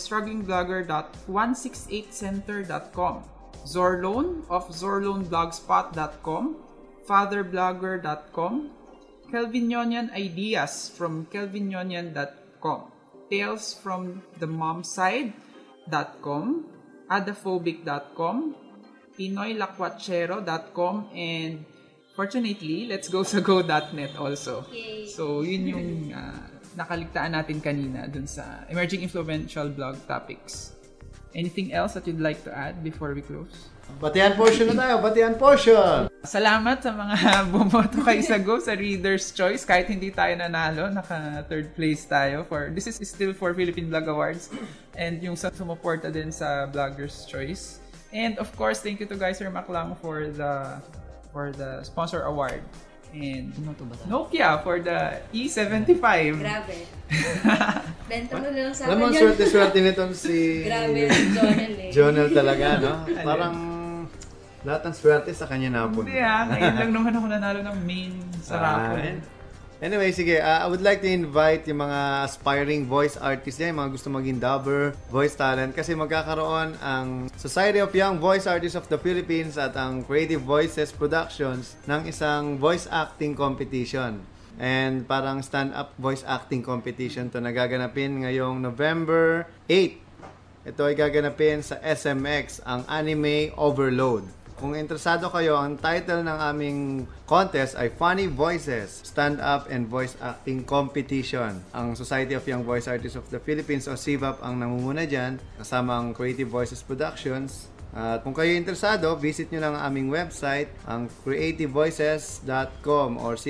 thestrugglingblogger.168center.com, Zorlone of zorloneblogspot.com, fatherblogger.com, Kelvinyonian Ideas from kelvinyonian.com, Tales from the Momside.com, Adaphobic.com, PinoyLakwachero.com, and fortunately, Let's Go sa Go.net also. Yay. So, yun yung nakaligtaan natin kanina dun sa Emerging Influential Blog Topics. Anything else that you'd like to add before we close? Batihan portion na tayo, batihan portion! Salamat sa mga bumoto kay sa Go sa Reader's Choice. Kahit hindi tayo nanalo, naka third place tayo. This is still for Philippine Blog Awards. And yung sumuporta din sa Blogger's Choice. And of course, thank you to Geyser Maclang for the sponsor award. And Nokia for the E75. Grabe. Benta mo na lang sa akin Alam mo, yun. swerte-swerte nitong si Grabe, Jonel eh. Jonel talaga, no? Parang lahat ng swerte sa kanya napunta. Hindi ngayon lang naman ako nanalo ng main sa raffle. Anyway, sige, I would like to invite yung mga aspiring voice artists yan, yung mga gusto maging dubber, voice talent, kasi magkakaroon ang Society of Young Voice Artists of the Philippines at ang Creative Voices Productions ng isang voice acting competition. And parang stand-up voice acting competition to nagaganapin ngayong November 8. Ito ay gaganapin sa SMX, ang Anime Overload. Kung interesado kayo, ang title ng aming contest ay Funny Voices, Stand-Up and Voice Acting Competition. Ang Society of Young Voice Artists of the Philippines o CVAP ang namumuna dyan, kasama ang Creative Voices Productions. At kung kayo interesado, visit nyo lang ang aming website, ang creativevoices.com or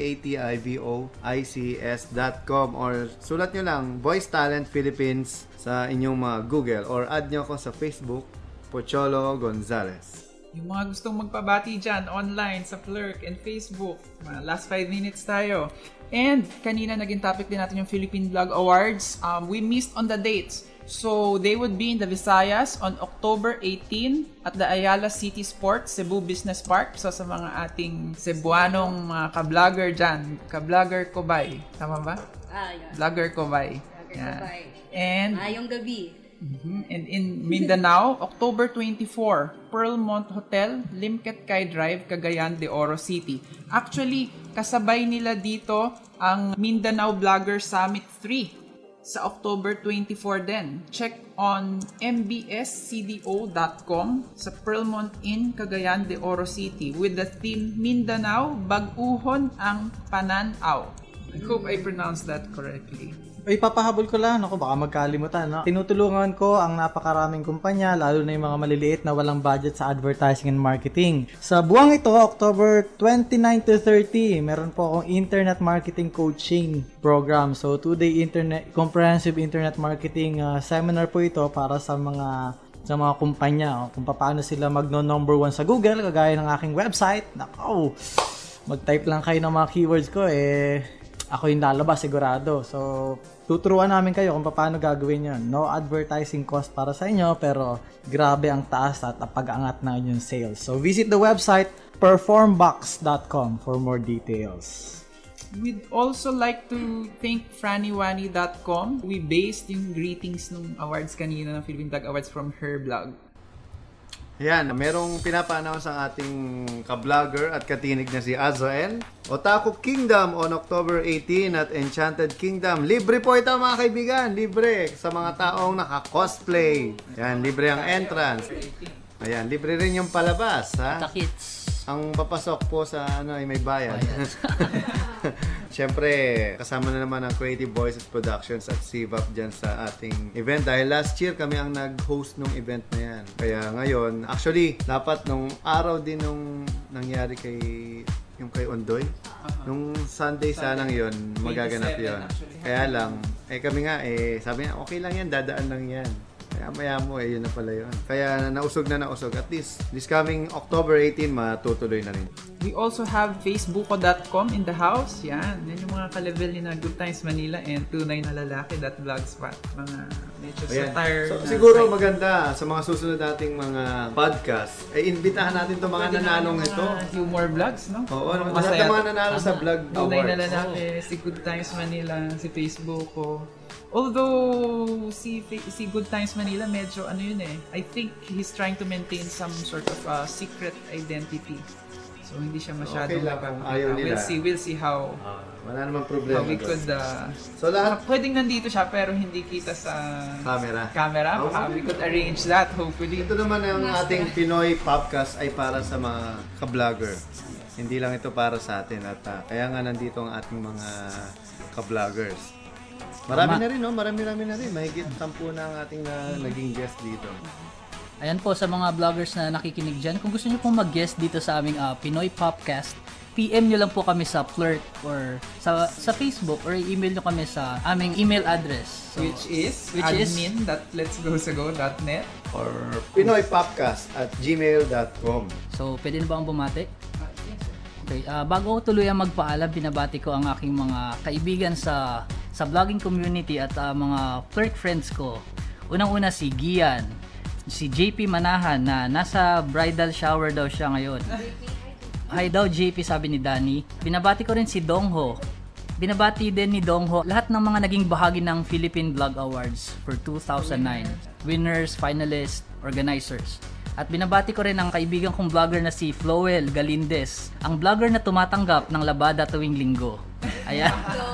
creativoices.com or sulat nyo lang Voice Talent Philippines sa inyong mga Google or add nyo ako sa Facebook, Pocholo Gonzalez. Yung mga gustong magpabati dyan online sa Plurk and Facebook, last 5 minutes tayo. And kanina naging topic din natin yung Philippine Blog Awards. We missed on the dates. So they would be in the Visayas on October 18 at the Ayala City Sports, Cebu Business Park. So sa mga ating Cebuanong ka-vlogger dyan, ka-vlogger Kobay. Tama ba? Yeah. Vlogger Kobay. Vlogger Kobay. And yung gabi. And in Mindanao, October 24, Pearlmont Hotel, Limket Kai Drive, Cagayan de Oro City. Actually, kasabay nila dito ang Mindanao Blogger Summit 3 sa October 24 din. Check on mbscdo.com sa Pearlmont Inn, Cagayan de Oro City with the theme Mindanao, Bag-uhon ang Pananaw. I hope I pronounced that correctly. Ipapahabol ko lang, baka magkalimutan. No? Tinutulungan ko ang napakaraming kumpanya, lalo na yung mga maliliit na walang budget sa advertising and marketing. Sa buwang ito, October 29 to 30, meron po akong internet marketing coaching program. So, 2-day comprehensive internet marketing seminar po ito para sa mga kumpanya. Kung paano sila number 1 sa Google, kagaya ng aking website. Nako, mag-type lang kayo ng mga keywords ko ako yung lalabas sigurado. So, tuturuan namin kayo kung paano gagawin yun. No advertising cost para sa inyo, pero grabe ang taas at pag-angat na inyong sales. So, visit the website performbox.com for more details. We'd also like to thank frannywanny.com. We based yung greetings ng awards kanina ng Philippine Blog Awards from her blog. Ayan, merong pinapa-announce ang ating ka-vlogger at katinig na si Azrael. Otaku Kingdom on October 18 at Enchanted Kingdom. Libre po ito mga kaibigan, libre sa mga taong naka-cosplay. Ayan, libre ang entrance. Ayan, libre rin yung palabas, ha? Takits. Ang papasok po sa ay may bayad. Siyempre, kasama na naman ang Creative Voices Productions at CVAP dyan sa ating event. Dahil last year kami ang nag-host ng event na yan. Kaya ngayon, actually, dapat nung araw din nung nangyari kay Ondoy, nung Sunday sanang yon magaganap yon. Kaya lang, kami nga, sabi niya, okay lang yan, dadaan lang yan. Kaya maya mo, yun na pala yun. Kaya nausog. At least, this coming October 18, matutuloy na rin. We also have facebook.com in the house. Yan yung mga ka-level ni na Good Times Manila and Tunay na Lalaki.blogspot. Mga medyo satire. So, siguro maganda sa mga susunod nating mga podcast, imbitahan natin itong mga nananong ito. Humor vlogs, no? Oo, lahat ng mga nanalo sa vlog Tunay na awards. Lalaki, si Good Times Manila, si Facebook ko. Although si Good Times Manila medyo I think he's trying to maintain some sort of secret identity. So hindi siya masyadong Okay lang kung ayaw nila. We'll see how Wala namang problema. we could So lahat pwedeng nandito siya pero hindi kita sa camera. Baka we could arrange that hopefully. Ito naman ang ating Pinoy podcast ay para sa mga ka-vlogger. Hindi lang ito para sa atin at kaya nga nandito ang ating mga ka-vloggers. Marami na rin. Mahigit 10 na ang ating naging guest dito. Ayan po sa mga vloggers na nakikinig dyan, kung gusto nyo pong mag-guest dito sa aming Pinoy Popcast, PM nyo lang po kami sa Flirt or sa Facebook or email nyo kami sa aming email address. So, Which is admin.letsgosago.net Or pinoypopcast@gmail.com. So, pwede na ba ang bumati? Okay, bago ko tuluyang magpaalam, binabati ko ang aking mga kaibigan sa vlogging community at mga flirt friends ko. Unang-una si Gian, si JP Manahan na nasa bridal shower daw siya ngayon. Hi daw JP, sabi ni Danny. Binabati ko rin si Dongho. Binabati din ni Dongho lahat ng mga naging bahagi ng Philippine Blog Awards for 2009. Winners, finalists, organizers. At binabati ko rin ang kaibigan kong vlogger na si Floel Galindez, ang vlogger na tumatanggap ng labada tuwing linggo. Ayan.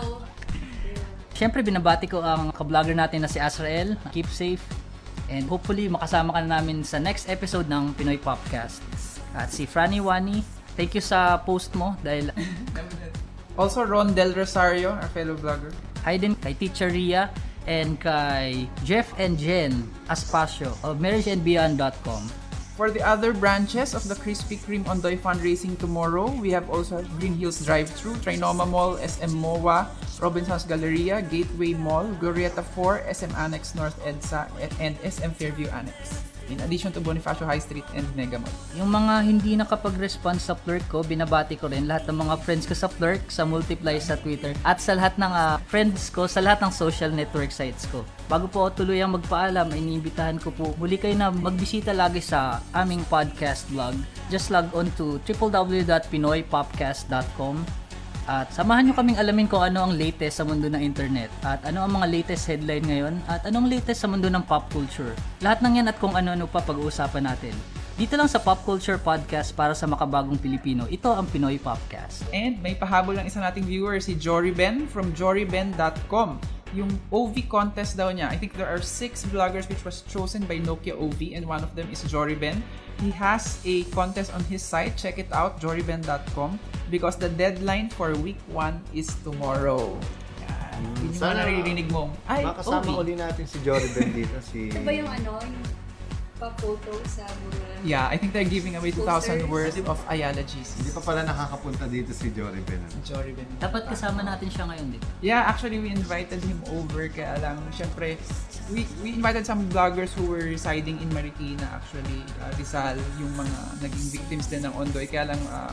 Siyempre binabati ko ang ka-vlogger natin na si Azrael. Keep safe. And hopefully makasama ka na namin sa next episode ng Pinoy Popcast. At si Franny Wani, thank you sa post mo dahil Also Ron Del Rosario, our fellow vlogger. hi din kay Teacher Ria and kay Jeff and Jen Aspacio of marriageandbeyond.com. For the other branches of the Krispy Kreme Ondoy fundraising tomorrow, we have also Green Hills Drive-Thru, Trinoma Mall, SM MOA, Robinsons Galleria, Gateway Mall, Glorieta 4, SM Annex North EDSA, and SM Fairview Annex. In addition to Bonifacio High Street and Mega Mall. Yung mga hindi nakapag-respond sa Flirt ko, binabati ko rin lahat ng mga friends ko sa Flirt, sa Multiply sa Twitter, at sa lahat ng friends ko sa lahat ng social network sites ko. Bago po ako tuluyang magpaalam, iniimbitahan ko po muli kayo na magbisita lagi sa aming podcast vlog. Just log on to www.pinoypopcast.com at samahan nyo kaming alamin kung ano ang latest sa mundo ng internet at ano ang mga latest headline ngayon at anong latest sa mundo ng pop culture. Lahat ng yan at kung ano-ano pa pag-uusapan natin. Dito lang sa Pop Culture Podcast para sa makabagong Pilipino. Ito ang Pinoy Popcast. And may pahabol ng isa nating viewer, si Jory Ben from joryben.com. Yung OV contest daw niya. I think there are 6 vloggers which was chosen by Nokia OV and one of them is Jory Ben. He has a contest on his site. Check it out, joryben.com, because the deadline for week 1 is tomorrow. Yan. Yun yung mga naririnig mo. Ay, makasama OV. uli natin si Jory Ben dito. Ito ba yung yung pa-photo sa mga... Yeah, I think they're giving away 2,000 Posters. worth of Ayala GC. Hindi pa pala nakakapunta dito si Jory Ben. Jory Ben. Dapat kasama natin siya ngayon dito. Yeah, actually we invited him over kaya lang syempre we invited some vloggers who were residing in Marikina actually, Rizal, yung mga naging victims din ng Ondoy kaya lang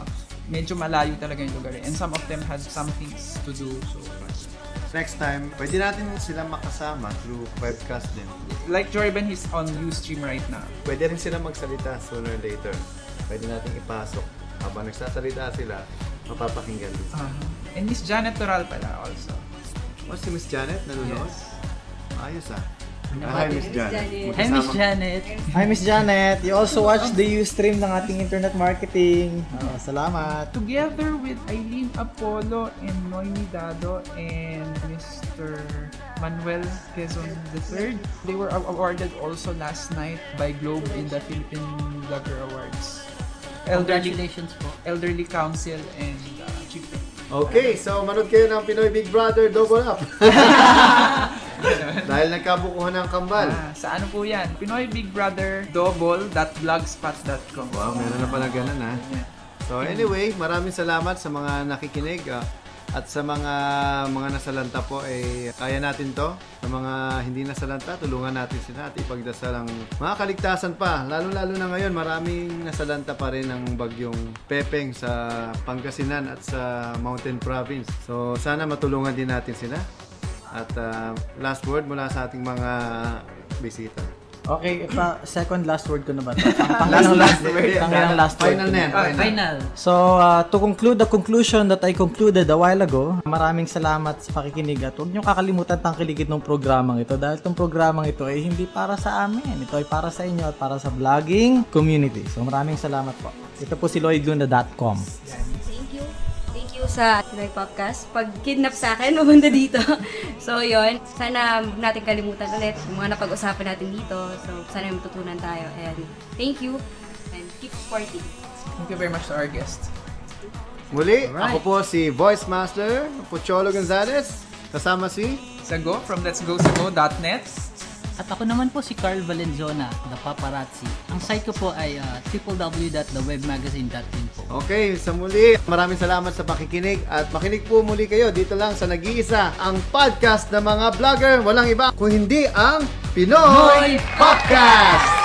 medyo malayo talaga yung lugar. And some of them had some things to do. So, Next time, pwede natin sila makasama through webcast din. like Jorben, he's on Ustream right now. Pwede rin sila magsalita sooner or later. Pwede natin ipasok. Habang nagsasalita sila, mapapakinggan din. And Miss Janet Toral pala also. O si Miss Janet, nanonood? Yes. Ayos Hi Miss Janet. Hi, Miss Janet. Hi, Miss Janet. You also watch the Ustream ng ating internet marketing. Salamat. Together with Eileen Apollo and Noemi Dado and Mr. Manuel Quezon III, they were awarded also last night by Globe in the Philippine Blogger Awards. Congratulations po. Elderly Council and Chief. Okay, so manood kayo ng Pinoy Big Brother Double Up. Dahil nagkabukuhan ng kambal. Sa ano po yan? Pinoy Big Brother double.blogspot.com. Wow, meron na pala ganun ha. So anyway, maraming salamat sa mga nakikinig at sa mga nasalanta po kaya natin to. Sa mga hindi nasalanta, tulungan natin sila at ipagdasal ang mga kaligtasan pa. Lalo-lalo na ngayon, maraming nasalanta pa rin ng bagyong Pepeng sa Pangasinan at sa Mountain Province. So sana matulungan din natin sila. At last word mula sa ating mga bisita. Okay, second last word ko na ba? Last word. Final na yan. Final. So, to conclude the conclusion that I concluded a while ago, maraming salamat sa pakikinig at huwag niyong kakalimutan tangkiligid ng programang ito dahil itong programang ito ay hindi para sa amin. Ito ay para sa inyo at para sa vlogging community. So, maraming salamat po. Ito po si LloydLuna.com. Thank you sa Pinoy Podcast. Pag kidnap sa akin, pumunta dito. So, yon. Sana natin kalimutan ulit yung mga napag-usapan natin dito. So, sana may matutunan tayo. And thank you. And keep sporting. Thank you very much to our guest. Muli, ako po si Voice Master Pocholo Gonzalez. Kasama si Sago from letsgosago.net. At ako naman po si Carl Valenzuela, The Paparazzi. Ang site ko po ay www.thewebmagazine.info. Okay, sa muli, maraming salamat sa pakikinig at makinig po muli kayo dito lang sa Nag-iisa, ang podcast ng mga vlogger. Walang iba kung hindi ang Pinoy Podcast!